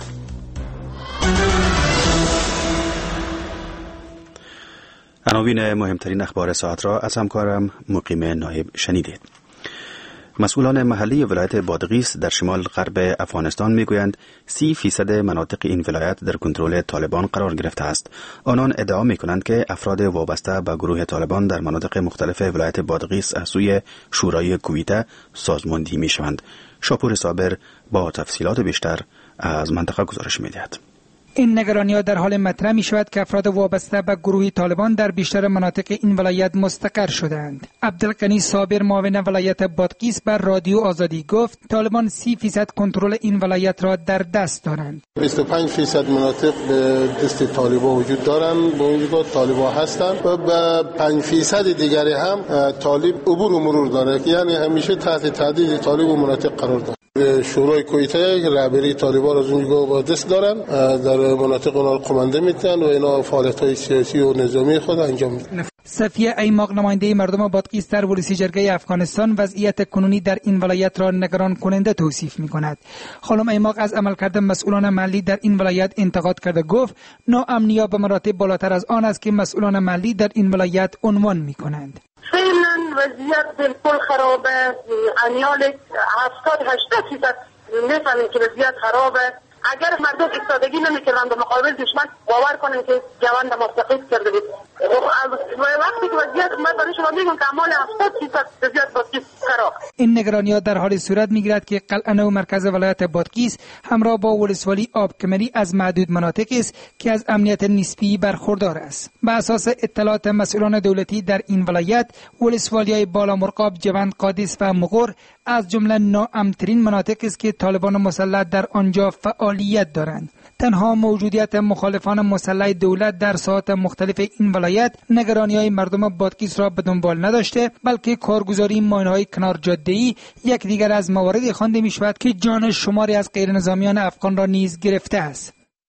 عناوین مهمترین اخبار ساعت را از همکارم مقیم نایب شنیدید. مسئولان محلی ولایت بادغیس در شمال غرب افغانستان میگویند سی فیصد مناطق این ولایت در کنترل طالبان قرار گرفته است. آنان ادعا میکنند که افراد وابسته به گروه طالبان در مناطق مختلف ولایت بادغیس از سوی شورای کویته سازماندهی میشوند. شاپور صابر با تفصیلات بیشتر از منطقه گزارش میدهد. این نگرانی‌ها در حال مطرح می‌شود که افراد وابسته به گروه طالبان در بیشتر مناطق این ولایت مستقر شدند. عبدالغنی صابر معاون ولایت بادغیس بر رادیو آزادی گفت طالبان سی فیصد کنترل این ولایت را در دست دارند. بیست و پنج فیصد مناطق به دست طالبان وجود دارند، به اونجا طالبان هستند و به پنج فیصد دیگری هم طالب عبور و مرور داره، یعنی همیشه تحت تهدید طالب و مناطق قرار دارند. شورای کویته رهبری طالبان از اونجا با دست دارن، در مناطق اونا قمانده میتن و اینا فعالیت‌های سیاسی و نظامی خود انجام میدن. صفیه ایماق نماینده مردم بادغیس در ولسی جرگه افغانستان وضعیت کنونی در این ولایت را نگران کننده توصیف می‌کند. خانم ایماق از عملکرد مسئولان محلی در این ولایت انتقاد کرده گفت ناامنی به مراتب بالاتر از آن است که مسئولان محلی در این ولایت عنوان می‌کنند. فعلا وضعیت بالکل خرابه، انیال هفتاد هشتاد فیصد میفهمیم که وضعیت خرابه. اگر مردم ایستادگی نمی‌کردند به مقابل دشمن، باور کنین که جوان مستقیم کرده بود. وقتی که وضعیت من برای شما میگم که اعمال هفتاد درصد زیاد بادغیس خراب. این نگرانی‌ها در حال صورت می‌گیرد که قلعه نو مرکز ولایت بادغیس همراه با ولسوالی آبکمری از معدود مناطق است که از امنیت نسبی برخوردار است. به اساس اطلاعات مسئولان دولتی در این ولایت، ولسوالی‌های بالا مرغاب، جوند، قادس و مغور از جمله ناامن‌ترین مناطق است که طالبان مسلح در آنجا فعالیت دارند. تنها موجودیت مخالفان مسلح دولت در ساحات مختلف این ولایت نگرانی‌های مردم بادغیس را به دنبال نداشته، بلکه کارگزاری ماین‌های کنار جاده‌ای یک دیگر از مواردی خوانده می‌شود که جان شماری از غیر نظامیان افغان را نیز گرفته است.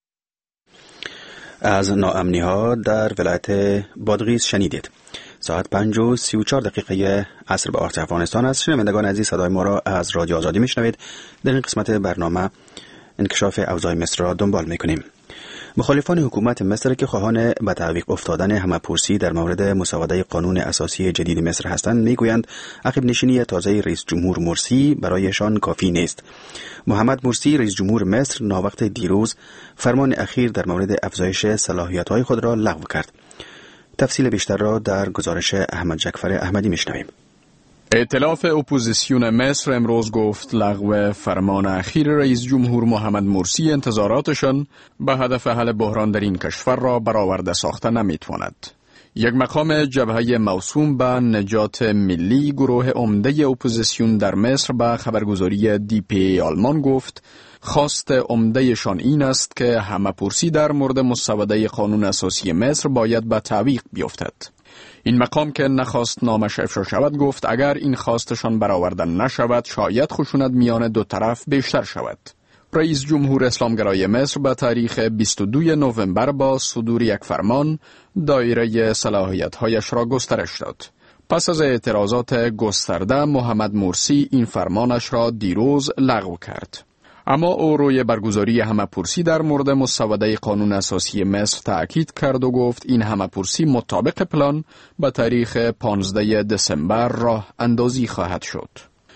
از ناامنی‌ها در ولایت بادغیس شنیدید. ساعت پنج و سی و چهار دقیقه عصر به آرت افغانستان است. شنوندگان عزیز، صدای ما را از رادیو آزادی میشنوید. در این قسمت برنامه انکشاف اوضاع مصر را دنبال میکنیم. مخالفان حکومت مصر که خواهان به تعویق افتادن همه‌پرسی در مورد مسوده قانون اساسی جدید مصر هستند میگویند عقب نشینی تازه رئیس جمهور مرسی برایشان کافی نیست. محمد مرسی رئیس جمهور مصر ناوقت دیروز فرمان اخیر در مورد افزایش صلاحیت‌های خود را لغو کرد. تفصیل بیشتر را در گزارش احمد جعفر احمدی میشنویم. ائتلاف اپوزیسیون مصر امروز گفت لغو فرمان اخیر رئیس جمهور محمد مرسی انتظاراتشان به هدف حل بحران در این کشور را برآورده ساخته نمیتواند. یک مقام جبهه موسوم به نجات ملی گروه عمده اپوزیسیون در مصر به خبرگزاری دی پی ای آلمان گفت خواست عمده شان این است که همه‌پرسی در مورد مسوده قانون اساسی مصر باید به تعویق بیفتد. این مقام که نخواست نامش افشا شود گفت اگر این خواستشان برآورده نشود شاید خشونت میان دو طرف بیشتر شود. رئیس جمهور اسلامگرای مصر به تاریخ بیست و دوم نوامبر با صدور یک فرمان دایره صلاحیت‌هایش را گسترش داد. پس از اعتراضات گسترده محمد مرسی این فرمانش را دیروز لغو کرد. اما او روی برگزاری همه‌پرسی در مورد مسوده قانون اساسی مصر تأکید کرد و گفت این همه‌پرسی مطابق پلان به تاریخ پانزدهم دسامبر راه اندازی خواهد شد.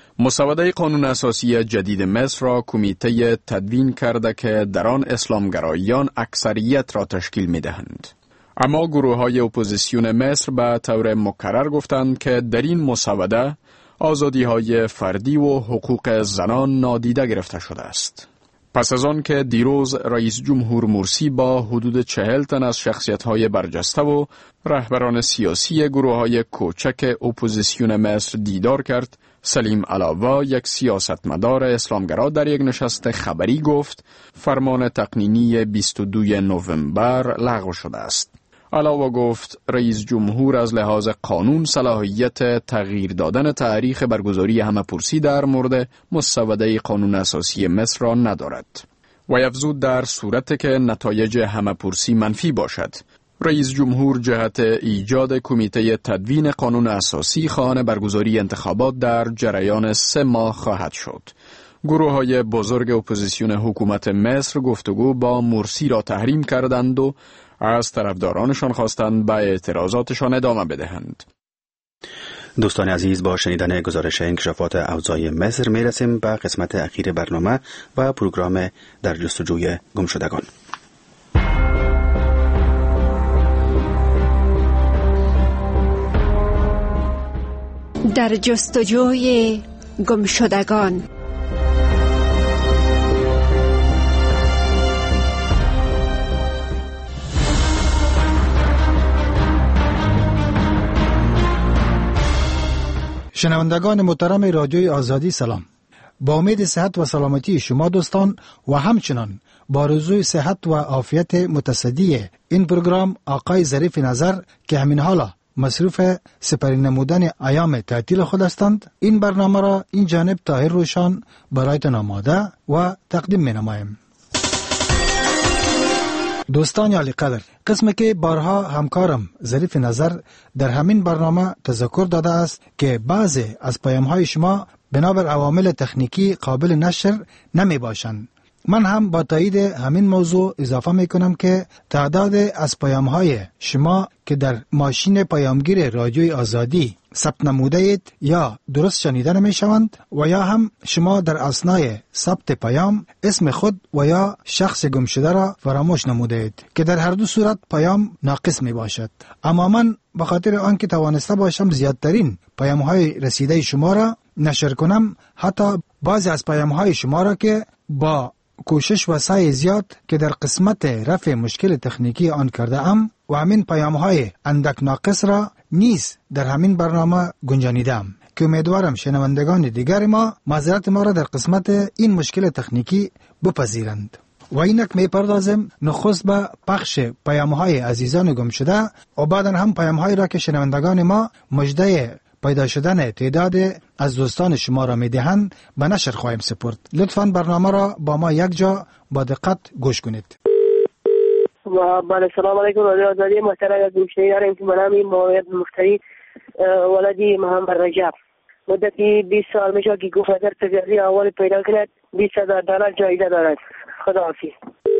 مسوده قانون اساسی جدید مصر را کمیته تدوین کرده که در آن اسلامگرایان اکثریت را تشکیل می‌دهند. اما گروه‌های اپوزیسیون مصر به طور مکرر گفتند که در این مسوده آزادی‌های فردی و حقوق زنان نادیده گرفته شده است. پس از آن که دیروز رئیس جمهور مرسی با حدود چهل تن از شخصیت‌های برجسته و رهبران سیاسی گروه‌های کوچک اپوزیسیون مصر دیدار کرد، سلیم علاوه یک سیاستمدار اسلامگرا در یک نشست خبری گفت فرمان تقنینی بیست و دوم نوامبر لغو شده است. علاوه گفت رئیس جمهور از لحاظ قانون صلاحیت تغییر دادن تاریخ برگزاری همه‌پرسی در مورد مسوده قانون اساسی مصر را ندارد و افزود در صورت که نتایج همه‌پرسی منفی باشد رئیس جمهور جهت ایجاد کمیته تدوین قانون اساسی خواهان برگزاری انتخابات در جریان سه ماه خواهد شد. گروه‌های بزرگ اپوزیسیون حکومت مصر گفتگو با مرسی را تحریم کردند و از طرفدارانشان خواستند به اعتراضاتشان ادامه بدهند. دوستان عزیز، با شنیدن گزارش انکشافات اوضاع مصر می رسیم به قسمت اخیر برنامه و پروگرام در جستجوی گمشدگان. در جستجوی گمشدگان. شنوندگان محترم رادیوی آزادی سلام. با امید صحت و سلامتی شما دوستان و همچنان با آرزوی صحت و عافیت متصدی این پروگرام آقای ظریف نظر که همین حالا مصروف سپری نمودن ایام تعطیل خود هستند، این برنامه را این جانب طاهر روشان برایتان آماده و تقدیم می نمایم. دوستان عالی قدر، قسمی که بارها همکارم ظریف نظر در همین برنامه تذکر داده است که بعضی از پیام‌های شما بنابر عوامل تکنیکی قابل نشر نمی باشند. من هم با تایید همین موضوع اضافه می کنم که تعداد از پیام های شما که در ماشین پیامگیر رادیوی آزادی ثبت نموده اید یا درست شنیده نمی شوند و یا هم شما در اثنای ثبت پیام اسم خود و یا شخص گم شده را فراموش نموده اید که در هر دو صورت پیام ناقص می باشد. اما من به خاطر آنکه توانسته باشم زیادترین پیام های رسیده شما را نشر کنم، حتی بعضی از پیام های شما را که با کوشش و سعی زیاد که در قسمت رفع مشکل تکنیکی آن کرده ام و همین پیام های اندک ناقص را نیز در همین برنامه گنجانیدم که امیدوارم شنوندگان دیگر ما معذرت ما را در قسمت این مشکل تکنیکی بپذیرند. و اینک می پردازم نخست به پخش پیام های عزیزان گم شده و بعدا هم پیام های را که شنوندگان ما مژده پیدا شدن تعداد از دوستان شما را می دهند به نشر خواهیم سپرد. لطفاً برنامه را با ما یک جا با دقت گوش کنید. و بله، سلام علیکم. رادیو آزادی محترم از گوشنی داریم که منامی موعد مفتری ولدی محمد رجب مدتی بیست سال میشه که گفت اگر تجاری اول پیدا کند بیست هزار دلار جایزه دارد. خداحافظ.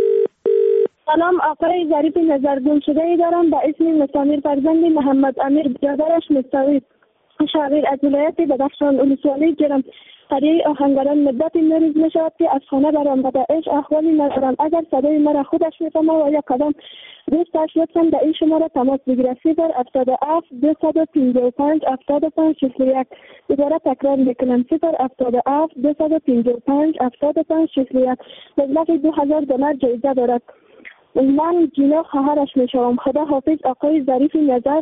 سلام، آقای ظریف نظر گم شده ای دارم. با اسم مستمیر فرزند محمد امیر برادرش مستوی شاعر از ولایت بدخشان ولسوالی گرم قریه آهنگران مدت مریض میشود که از خانه برآمده اش احوالی ندارم. اگر صدای مرا خودش میفهمه و یا کدام دوستش لطفا به این شماره تماس بگیره. صفر هفتاد و هفت دویست و پنجاه و پنج هفتاد و پنج شصت و یک. دوباره تکرار میکنم، صفر هفتاد و هفت دویست و پنجاه و پنج هفتاد و پنج شصت و یک. مبلغ دو هزار دلار جایزه دارد. من جینا خواهرش میشوم. خدا حافظ آقای ظریف نظر.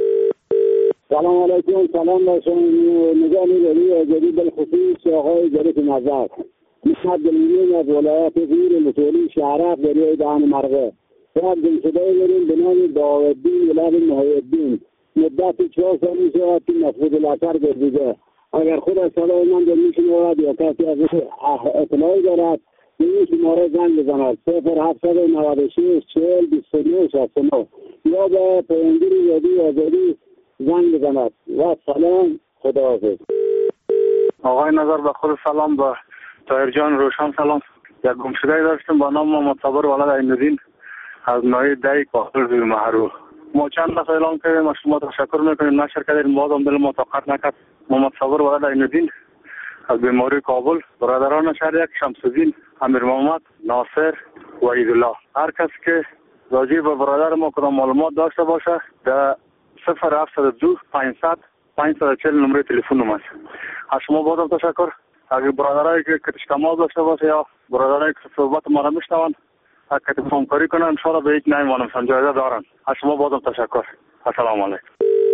سلام علیکم. سلام باشم نگانی رادیو آزادی بالخصوص آقای ظریف نظر. محمد دلیلین از ولایت غیر مسئولی شهرک دریای دهن مرغه. باید گم شده داریم به نام داودالدین ولد محی‌الدین. مدت چهار سال میشود که مفقود الاثر گردیده. اگر خود از صدای من در میشنود یا کسی از اطلاعی دارد به این شماره زنگ بزند. صفر هفتصد و نود و شش چهل بیست و نه شصت و نه یا به پیامگیر رادیو آزادی زنگ بزند. و سلام، خداحافظ. آقای نظر به خود سلام، به طاهر جان روشن سلام. یک گمشده داشتیم با نام محمد صابر ولد عین‌الدین از ناحیه دی کاخل زیر محرو. ما چند دفعه اعلام کردیم و شما تشکر میکنیم نشر کردیم، باز هم دل ما طاقت نکرد. محمد صابر ولد عین‌الدین از بیماری کابل. برادران شهر یک شمس‌الدین، امیر محمد، ناصر و عیدالله. هر کس که راجع به برادر ما کدام معلومات داشته باشه در صفر هفتصد دو پانصد پانصد و چهل نمره تلفن است. از شما بازم تشکر. اگر برادرایی که کتشکمال داشته باشه یا برادرایی که صحبت ما را میشنوند اگر تلفن کاری کنن ان شاء الله به یک نمیمانم جایزه دارن. از شما بازم تشکر. السلام علیکم.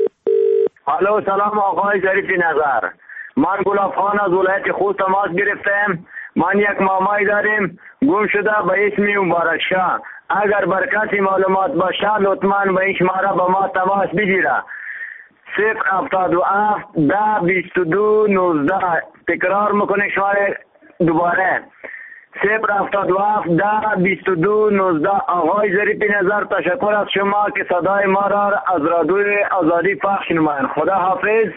الو، سلام آقای ظریف نظر. من گلاب خان از ولایت خوست تماس گرفتم. من یک مامایی داریم گم شده به اسم مبارک شاه. اگر بر کسی معلومات باشه لطفاً به این شماره با ما تماس بگیره. صفر هفتاد و هفت ده بیست و دو نوزده. تکرار میکنه شماره دوباره. صفر هفتاد و هفت ده بیست و دو نوزده. آقای ظریف نظر تشکر از شما که صدای ما را از رادیوی آزادی پخش نمایید. خدا حافظ.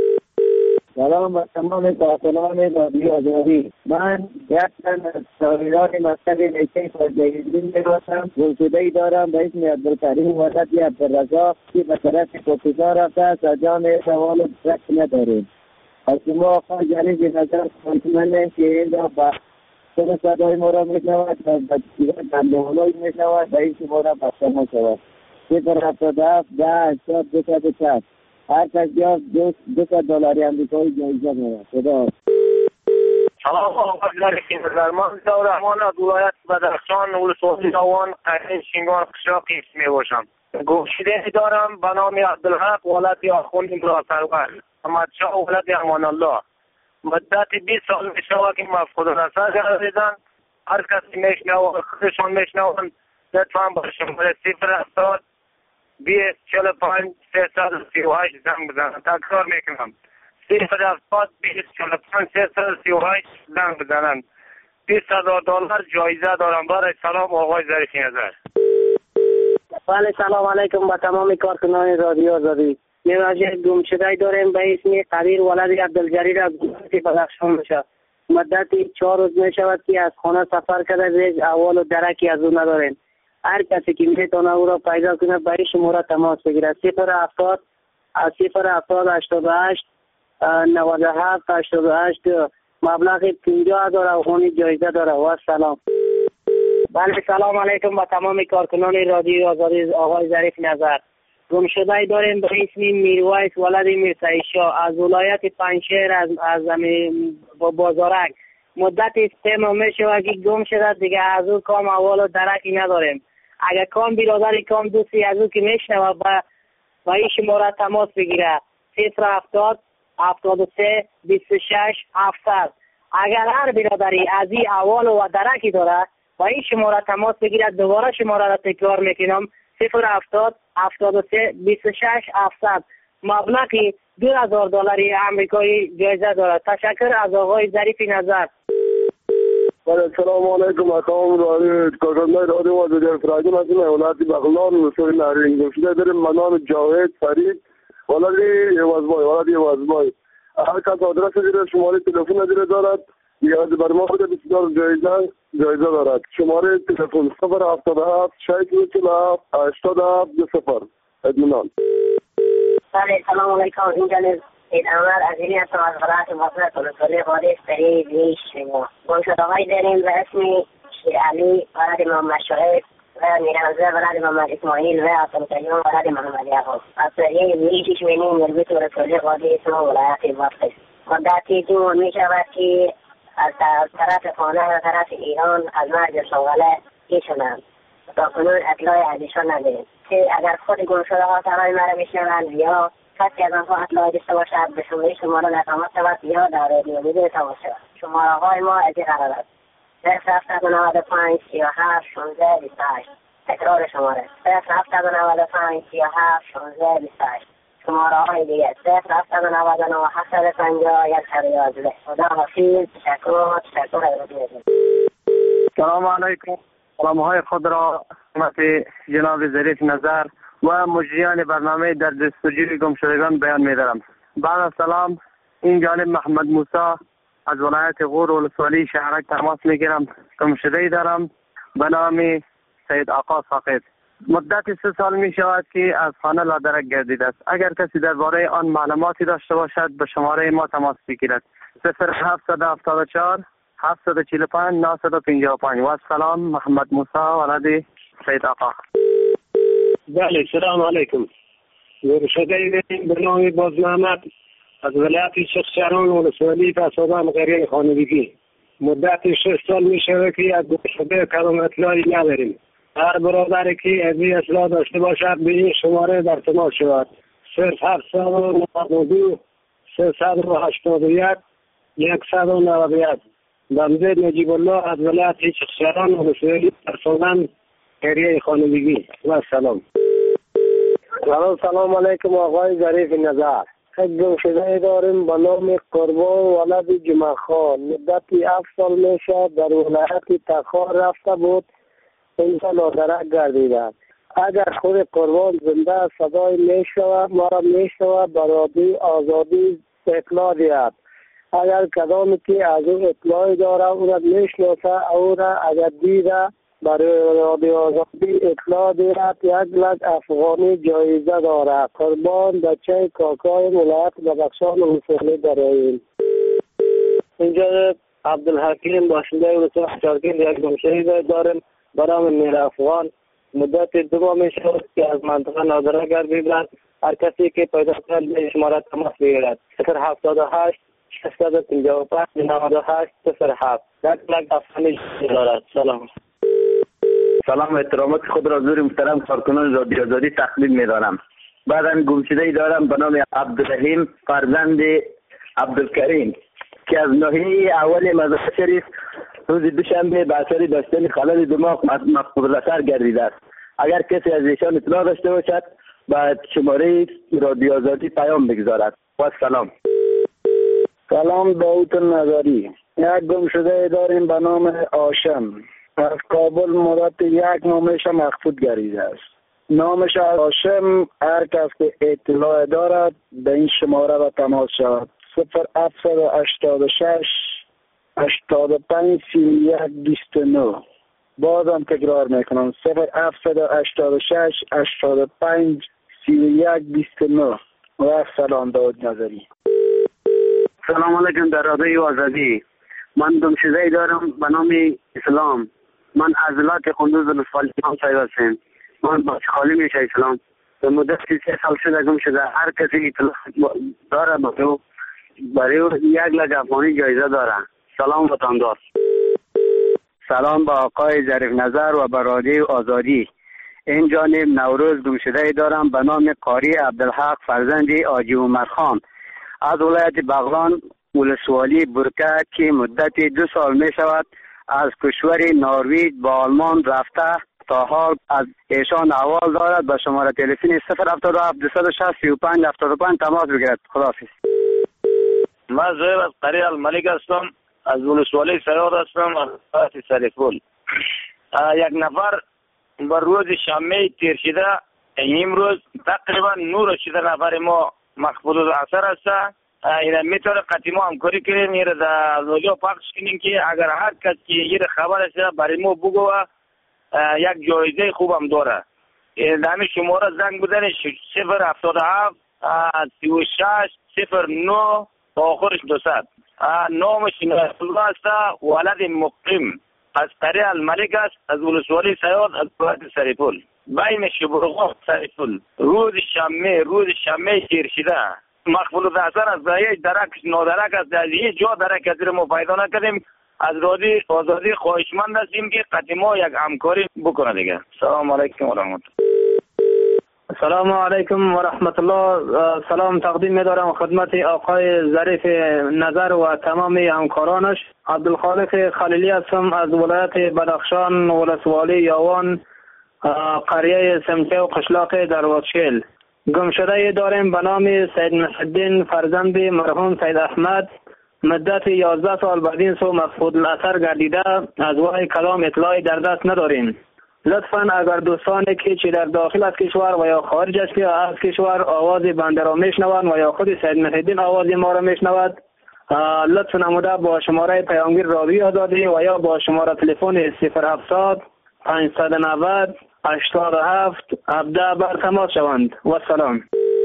سلام و تمام کارکنان رادیو آزادی. من یک تن از شاگردان مکتب نیچه فضل‌الدین میباشم. گمشده‌ای دارم به اسم عبدالکریم ولد عبدالرزاق که به طرف کوکوزا رفته است و جا سوال رک نداریم. از شما آقای ظریف نظر مطمئنم که این را با خود صدای ما را میشنود و به دندانهایی میشنود و این شما را بسته نشود. صفر هفتاد و هفت ده هشتاد دو صد و شصت. هر کس جا دو دو دلاری امریکایی جایزه می‌دهد. خدا. سلام آقای ظریف نظر. من عبدالرحمن از ولایت بدخشان ولسوالی داوان قرن شینگان قشاق میباشم. گمشده دارم به نام عبدالحق ولد آخوند امرا سرور محمد شاه ولد امان الله. مدت بیست سال میشود که مفقود الاثر گردیدند. هر کسی میشنود خودشان میشنوند لطفا با شماره صفر هفتاد بیست چهل و پنج سیصد و سی و هشت زنگ بزنند. تکرار میکنم، صفر هفتاد بیست چهل و پنج سیصد و سی و هشت زنگ بزنند. بیست هزار دلار جایزه دارم. برای سلام آقای ظریف نظر. بله، سلام علیکم با تمام کارکنان رادیو آزادی. یه واژه گمشده داریم به اسم قدیر ولد عبدالجلیل از ولایت بدخشان میشه. مدت چهار روز می شود که از خانه سفر کرده، هیچ احوال و درکی از او نداریم. هر کسی که میتونه او را پیدا کنه به این شماره تماس بگیره. صفر هفتاد صفر هفتاد هشتاد و هشت نود و هفت هشتاد و هشت. مبلغ پنجاه هزار افغانی جایزه داره. و سلام. بله سلام علیکم به تمام کارکنان رادیو آزادی. آقای ظریف نظر گم شده داریم به اسم میرویس ولد میرزایی شاه از ولایت پنجشیر از از بازارک. مدت سه ماه می شود که گم شده دیگه. از او کام اول و درکی نداریم. اگر کام برادری کام دوستی از او که میشنوه با با این شماره تماس بگیره. صفر هفتاد هفتاد و سه بیست و شش هفتصد. اگر هر برادری از این اول و درکی داره با این شماره تماس بگیره. دوباره شماره را تکرار میکنم. صفر هفتاد هفتاد و سه بیست و شش هفتصد. مبلغی دو هزار دلاری امریکایی جایزه دارد. تشکر از آقای ظریف نظر. سلام علیکم اکام رادیو کارکنان رادیو آزادی فرایدون از ولایت بغلان رسول نهرین گمشده داریم. به نام جاوید فرید ولدی یوازبای ولدی یوازبای. هر کس آدرس دیره شماره تلفن دیره دارد یا بر ما خود بسیار جایزه جایزه دارد. شماره تلفن صفر هفتاد و هفت شش و چهل و هفت هشتاد و هفت دو صفر. ادمنان. بله سلام علیکم. اینجا سید انور عزیزی هستم از ولایت مصرف ولسوالی قادس فریب نیش شما. گمشده های داریم به اسم شیر علی ولد محمد شعیب و میرانزه ولد محمد اسماعیل و عطمتیون ولد محمد یعقوب. از فریب نیشش منیم مربوط ولسوالی قادس و ولایت مصرف. مدتی دو ماه می شود که از طرف خانه و طرف ایران از مرج شغله ایشونند. تا کنون اطلاع ازشان نداریم که اگر خود گمشده ها سرای مرا میشنوند یا کسی از آنها اطلاع داشته باشد به شماره شماره نتماس شود یا در رادیو میدون تماس شود. شماره های ما از این قرار است: صفر هفتصد و نود و پنج سی و هفت شانزده بیست و هشت. تکرار شماره: صفر هفتصد و نود و پنج سی و هفت شانزده بیست و هشت. شماره های دیگه: صفر هفتصد و نود و نه هفتصد و پنجاه صد و یازده. خدا حافظ. تشکر تشکر از رادیو. سلام علیکم. سلام های خود را خدمت جناب ظریف نظر و مجریان برنامه در دستوری گمشدگان بیان می‌دارم. بعد از سلام، این جانب محمد موسی از ولایت غور ولسوالی شهرک تماس میگیرم. گمشده‌ای دارم به نام سید آقا ساقط. مدت سه سال می شود که از خانه لادرک گردیده است. اگر کسی درباره آن معلوماتی داشته باشد به شماره ما تماس بگیرد. صفر هفتصد و هفتاد و چهار هفتصد و چهل و پنج نهصد و پنجاه و پنج. و سلام، محمد موسی ولد سید آقا. بله سلام علیکم. گمشده به نام باز محمد از ولایت شخشران ولسوالی فسادان قریه خانگی. مدت شش سال می شود که از گمشده کدام اطلاعی نداریم. هر برادری که از این اطلاع داشته باشد به این شماره در تماس شود. صفر هفتصد و نود و دو سیصد و هشتاد و یک صد و نود و یک. بنده نجیب الله از ولایت شخشران ولسوالی فسادان قریه خانگی. و سلام. سلام سلام علیکم آقای ظریف نظر. یک گمشده داریم به نام قربان ولد جمعه خان. مدتی هفت سال می شد در ولایت تخار رفته بود. اینجا لادرک گردیده. اگر خود قربان زنده صدای می شود ما را می شود برادی آزادی اطلاع دید. اگر کدامی که از او اطلاعی داره او را می شناسه او را اگر دیده برای رادیو آزادی اطلاع دارد یک لک افغانی جایزه دارد. قربان بچه کاکای ولایت بدخشان ولسوالی داریم. اینجا عبدالحکیم باشنده ولسوالی چارکین یک گمشده داریم به نام میر افغان. مدت دو ماه می شود که از منطقه نادره گردیدند. هر کسی که پیدا کند به شماره تماس بگیرد. صفر هفتاد و هشت ششصد و پنجاه و پنج نود و هشت صفر هفت. یک لک افغانی جایزه دارد. سلام. سلام و احترامات خود را زور محترم کارکنان رادیو آزادی تقدیم می‌دارم. بعداً گمشده‌ای دارم به نام عبدالرحیم فرزند عبدالکریم که از ناحیه اول مزار شریف روز دوشنبه به اثر داشتن خلل دماغ مفقود البصر گردیده است. اگر کسی از ایشان اطلاع داشته باشد به شماره رادیو آزادی پیام بگذارد. و سلام. سلام داوود نظری. یک گمشده داریم به نام آشم از کابل. مدت یک ماهش مخفوض گردیده است. نامش هاشم. هر کس که اطلاع دارد به این شماره و تماس شود. صفر هفتصد و هشتاد و شش هشتاد و پنج سی و یک بیست و نه. بازم تکرار میکنم صفر هفتصد و هشتاد و شش هشتاد و پنج سی و یک بیست و نه. و سلام داود نظری. سلام علیکم در رادیو آزادی. من دمشده دارم به نام اسلام. من از ولایت قندوز ولسوالی سید هستم. من با خالی میشه اسلام. به مدت سه سال شده گم شده. هر کسی اطلاع داره با تو برای یک لک افغانی جایزه داره. سلام وطندار. سلام با آقای ظریف نظر و به رادیو آزادی. این جانب نوروز گمشده دارم به نام قاری عبدالحق فرزند حاجی عمر خان از ولایت بغلان ولسوالی برکه که مدت دو سال می شود از کشور نروژ با آلمان رفته. تا حال از ایشان احوال دارد. به شماره تلفنی صفر هفتاد و هفت دویست و شصت سی و پنج هفتاد و پنج تماس بگیرد. خداحافظ. من زهیر از قریه الملک هستم، از ولسوالی سیاد هستم، از ولایت سریپول. یک نفر بر روز شنبه تیر شده امروز تقریبا نور شده نفر ما مقبول الاثر هست. اینا میتونه قطعی ما همکاری کنیم، این را در رادیو پخش کنیم که اگر هر کس که این خبر هست برای ما بگو یک جایزه خوب هم داره. دمی شماره زنگ بزنید صفر هفتاد و هفت سی و شش صفر نه آخرش دوصد. نامش نصرالله است، ولد مقیم از قریه الملک است، از ولسوالی سیاد، از ولایت سریپول بین شبرغان سریپول. روز شنبه روز شنبه تیر شده مقبول الاثر از یک درک نادرک است، از یک جا درک از ما پیدا نکردیم. از رادیو آزادی خواهشمند هستیم که قطعی ما یک همکاری بکنه دیگه. سلام علیکم و رحمت سلام علیکم و رحمت الله. سلام تقدیم می‌دارم خدمت آقای ظریف نظر و تمام همکارانش. عبدالخالق خلیلی هستم از ولایت بدخشان ولسوالی یاوان قریه سمته و قشلاق دروازشیل. گمشده داریم به نام سید محمدین فرزند مرحوم سید احمد. مدت یازده سال بعد این سو مفقود الاثر گردیده. از وای کلام اطلاعی در دست نداریم. لطفاً اگر دوستانی که چی در داخل از کشور و یا خارج از کشور آواز بنده را میشنوند و یا خود سید محمدین آواز ما را میشنود، لطف نموده با شماره پیامگیر رادیو آزادی و یا با شماره تلفن صفر هفتاد پانصد و نود هشتاد و هفت هفده بر تماس شوند. و سلام.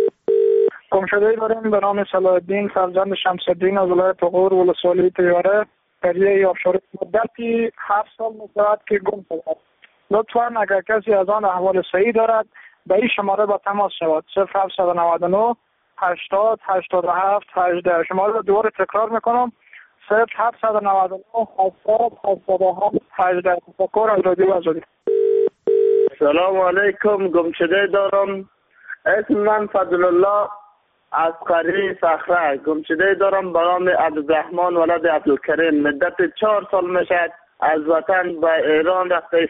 گمشده داریم به نام صلاح الدین فرزند شمس الدین از ولایت غور ولسوالی تیاره قریه آبشاری. مدتی هفت سال می‌شود که گم شده. لطفاً اگر کسی از آن احوال صحیح دارد به این شماره با تماس شود. صفر هفتصد و نود و نه هشتاد هشتاد و هفت هجده. شماره را دوباره تکرار میکنم. صفر هفتصد و نود و نه هشتاد هشتاد و هفت هجده. تشکر از رادیو آزادی. سلام علیکم. گمشده دارم. اسم من فضل الله از قریه صخره. گمشده دارم به نام عبدالرحمن ولد عبدالکریم. مدت چهار سال میشد از وطن به ایران رفته.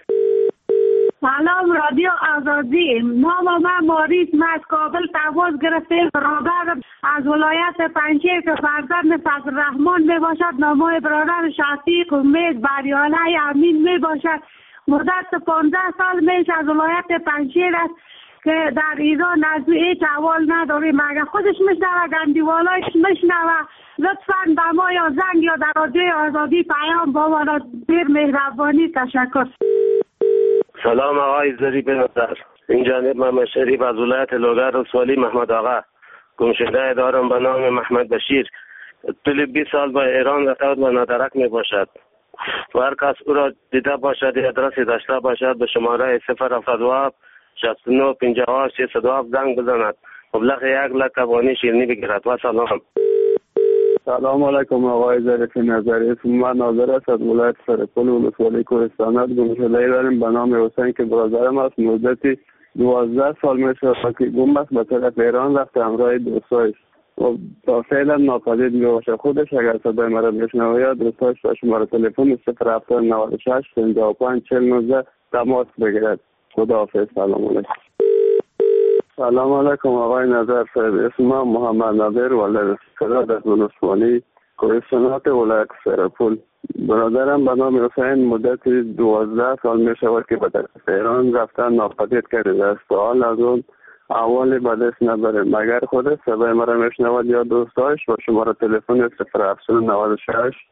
سلام رادیو آزادی. نام من ماریس. من از کابل تماس گرفتیم. برادر از ولایت پنجشیر که فرزند فضلالرحمن می باشد. نام برادر شفیق امید بریاله امین می باشد. مدت پانزده سال میش از ولایت پنجشیر است که در ایران از هیچ احوال نداریم. اگر خودش میشنوه گندیوالایش میشنوه لطفاً به ما یا زنگ یا در رادیو آزادی پیام با دیر مهربانی. تشکر. سلام آقای ظریف نظر. این جانب محمد شریف از ولایت لوگر ولسوالی محمد آقا. گمشده دارم به نام محمد بشیر. طول بیست سال به ایران رفته و نادرک می باشد. و هر کس او را دیده باشد یا ادرسی داشته باشد به شماره صفر هفتاد و هفت شصت و نه پنجاه و هشت شصت و هفت زنگ بزند. مبلغ یک لک افغانی شیرینی بگیرد. و سلام. سلام علیکم آقای ظریف نظری. اسم من ناظر است از ولایت سرپل ولسوالی کوهستانات. گمشده داریم به نام حسین که برادرم است. مدتی دوازده سال میشه که گم است. به طرف ایران رفته همراه دوستایش و تا فعلا ناپدید میباشه. خودش اگر صدای مرا بشنوه یا دوستایش به شماره تلفن صفر هفتاد نود و شش پنجاه و پنج چهل نوزده تماس بگیرد. خداحافظ. سلام علیکم. سلام علیکم آقای نظر صاحب. اسم من محمد نادر ولد سراد از ولسوالی کوهستانات ولایت سرپل. برادرم به نام حسین مدت دوازده سال می شود که به طرف ایران رفتن ناپدید کرده است. حال از اون احوال به دست نداریم. مگر خودش صدای مرا میشنود یا دوستاش با شماره تلفن صفر هفتاد نود و شش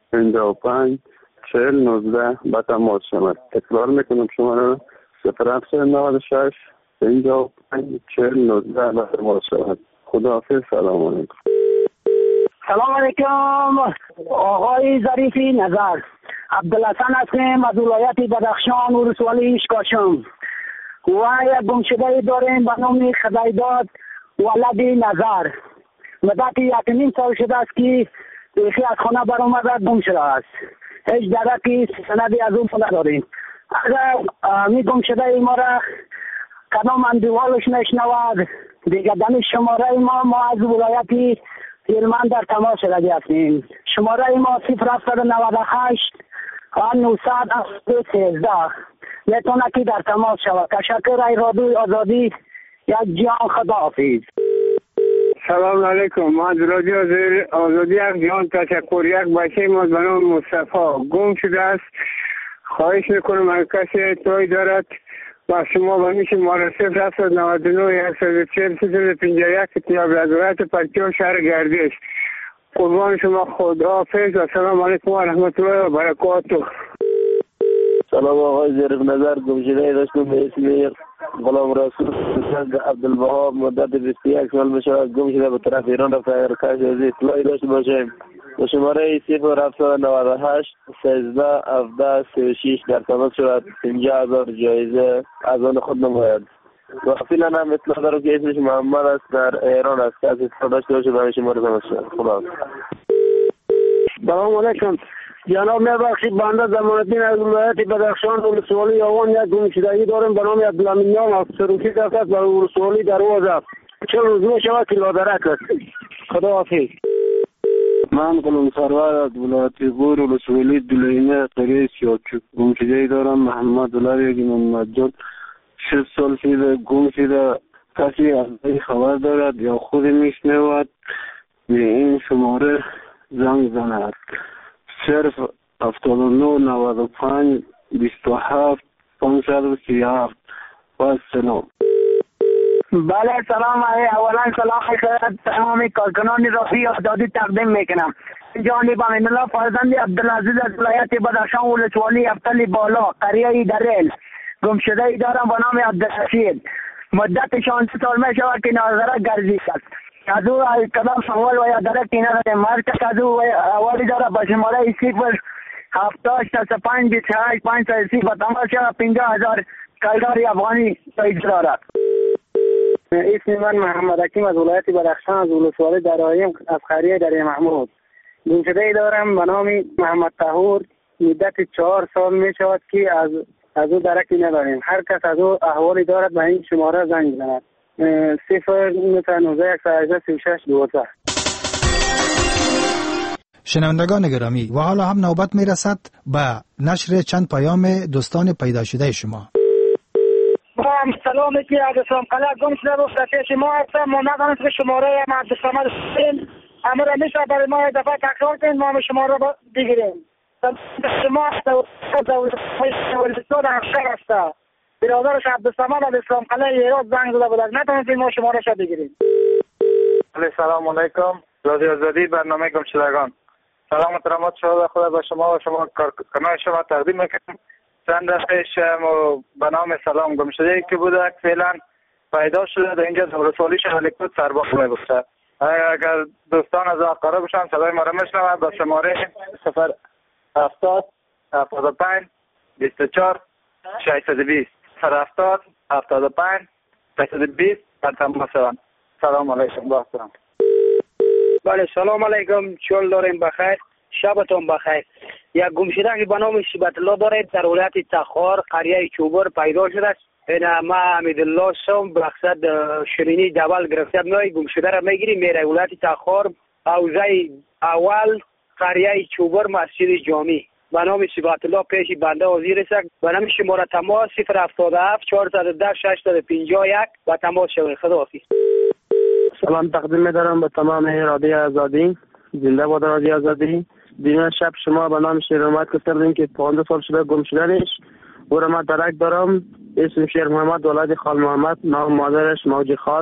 پنجاه و پنج چهل نوزده به تماس شود. تکرار میکنم شماره را صفر هفت نود و شش پنجاه و پنج چهل نوزده به تماس شود. خداحافظ. سلام علیکم. سلام علیکم آقای ظریفی نظر. عبدالحسن هستیم از ولایت بدخشان ولسوالی اشکاشم و یک گمشده داریم به نام خدایداد ولد نظر. مدت یک نیم سال شده است که یکی از خانه برآمده گم شده است. هیچ درکی سندی از اون نداریم. اگر می گمشده ما را کدام اندوالش نشنود دیگه دم شماره ما ما از ولایت هلمند در تماس شده هستیم. شماره ما صفر هفتصد و نود و هشت نهصد و سیزده میتونه که در تماس شود. تشکر ای رادیوی آزادی. یک جان خداحافظ. سلام علیکم. ما از رادیو آزادی یک جان تشکر. یک بچه ما به نام مصطفی گم شده است. خواهش میکنم اگر کسی اطلاعی دارد و شما به میشه ما را صفر هفتصد و نود و نه صد و چهل سیصد و پنجاه و یک اتیاب ولایت پکتیا شهر گردش. قربان شما. خداحافظ و سلام علیکم و رحمت الله و برکاته. سلام آقای ظریف نظر. گمشده داشتم به اسم غلام رسول عبدالوهاب مدت بیست و یک سال میشه گم شده به طرف ایران رفته. اگر کسی از اطلاعی داشته باشیم به شماره صفر هفتصد و نود و هشت سیزده هفده سی و شش در تماس شود. پنجاه هزار جایزه از آن خود نماید. و فعلا هم اطلاع دارم که اسمش محمد است در ایران است. کسی اطلاع داشته باشه به شماره تماس شود. خدا. سلام علیکم جناب. میبخشید بنده ضمانتدین از ولایت بدخشان ولسوالی آوان یک گمشدگی دارم به نام عبدالامین از سروکی دفتر در ولسوالی دروازه. چه روز می شود که لادرک است. خداحافظ. من قلم سرور از ولایت غور ولسوالی دلینه قریه سیاچوک گمشدگی دارم. محمد ولایت محمد جان شش سال شده گم شده. کسی از این خبر دارد یا خود میشنود به این شماره زنگ زند. صرف هفتاد و نه نود و پنج بیست و هفت پانصد و سی و هفت. و سلام. بله سلام. اولا سلام خیلی تمامی کارکنان رادیوی آزادی تقدیم میکنم. جانب امین الله فرزند عبدالعزیز از ولایت بدخشان ولسوالی افتلی بالا قریه دریل گمشده ای دارم به نام عبدالرشید. مدت شانزده سال می شود که ناظره گردید است. از او کدام سوال و یا درکی نداریم. هر کس از او اوالی داره به شماره صفر هفتاد شصت و پنج بیست و هشت پنج صد و سی و تماس شود. پنجاه هزار کلداری افغانی تایید دارد. اسم من محمد حکیم از ولایت بدخشان از ولسوالی درایم از قریه دری محمود. گمشده ای دارم به نام محمد طهور. مدت چهار سال می شود که از از او درکی نداریم. هر کس از او احوالی دارد به این شماره زنگ بزند. صفر نوزده یک سه سی و شش دوازده. شنوندگان گرامی و حالا هم نوبت می رسد به نشر چند پیام دوستان پیدا شده شما. سلامی که از اسلام قلعه گم شده بود در شما هستم. ما ندانست که شماره ما عبدالصمد حسین اما را میشه برای ما یک دفعه تکرار کنید ما شماره را بگیریم. شما ولسوالی در هسته برادرش عبدالصمد از اسلام قلعه ایران زنگ زده بود. نتونستیم ما شماره را بگیریم. سلام علیکم رادیو آزادی برنامه گمشدگان. سلام و احترامات شما خدا با شما و شما کارکنان شما تقدیم میکنم. چند دفعه پیش به نام سلام گمشده که بوده فعلا پیدا شده در اینجا ولسوالی شهرلیکوت سرباخ میگفته. اگر دوستان از آقاره بشن صدای ما را میشنوند با شماره صفر هفتاد هفتاد و پنج بیست و چهار ششصد و بیست صفر هفتاد هفتاد و پنج ششصد و بیست در تماس شوند. سلام علیکم. با احترام. بله سلام علیکم. چول داریم بخیر. شبتون بخیر. یک گمشده که به نام شبت الله دارید در ولایت تخار قریه چوبر پیدا شده است. این ما امیدالله سم به مقصد شیرینی دبل گرفته میای گمشده را میگیریم میره ولایت تخار حوزه اول قریه چوبر مسجد جامی به نام شبت الله پیش بنده حاضر است. به نام شماره تماس صفر هفتاد و هفت چهارصد و ده ششصد و پنجاه و یک و تماس شوید. خداحافظ. سلام تقدیم می‌دارم به تمام رادیو آزادی. زنده باد رادیو آزادی. دیروز شب شما به نام شیر محمد کردین که پانزده سال شده گم شدنش. او را من درک دارم. اسم شیر محمد ولد خال محمد، نام مادرش موجی خال.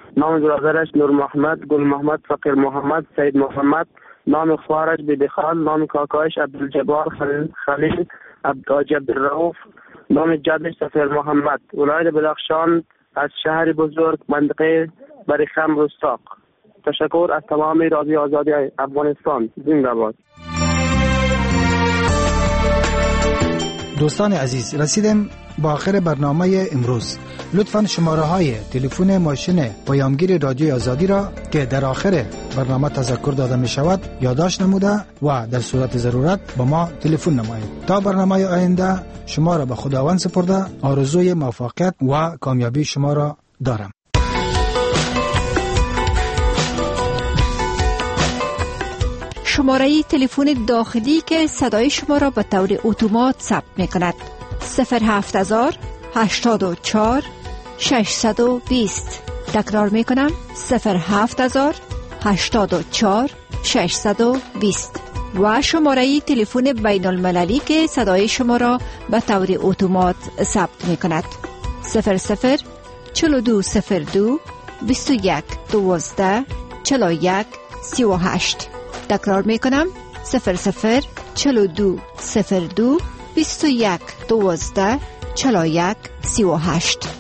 نام برادرش نور محمد، گل محمد، فقیر محمد، سید محمد، نام خواهرش بیبی خال، نام کاکایش عبدالجبار خلیل خلیل عبدالحاج عبدالرؤوف، نام جدش سفیر محمد، ولایت بدخشان از شهر بزرگ منطقه بریخم رستاق. تشکر از تمام رادیو آزادی افغانستان. زنده باد. دوستان عزیز، رسیدیم با آخر برنامه امروز. لطفاً شماره های تلفن ماشین پیامگیر رادیو آزادی را که در آخر برنامه تذکر داده می شود یادداشت نموده و در صورت ضرورت با ما تلفن نمایید. تا برنامه آینده شما را به خداوند سپرده آرزوی موفقیت و کامیابی شما را دارم. شماره تلفن داخلی که صدای شما را به طور اتومات ثبت می کند صفر هفت هزار هشتاد و چهار ششصد و بیست. تکرار می کنم صفر هفت هزار هشتاد و چهار ششصد و بیست. و شماره تلفن بین المللی که صدای شما را به طور اتومات ثبت می کند صفر صفر چهل و دو صفر دو بیست و یک دوازده چهل و یک سی و هشت. تکرار می کنم صفر صفر چهل و دو صفر دو بیست و یک دوازده چهل و یک سی و هشت.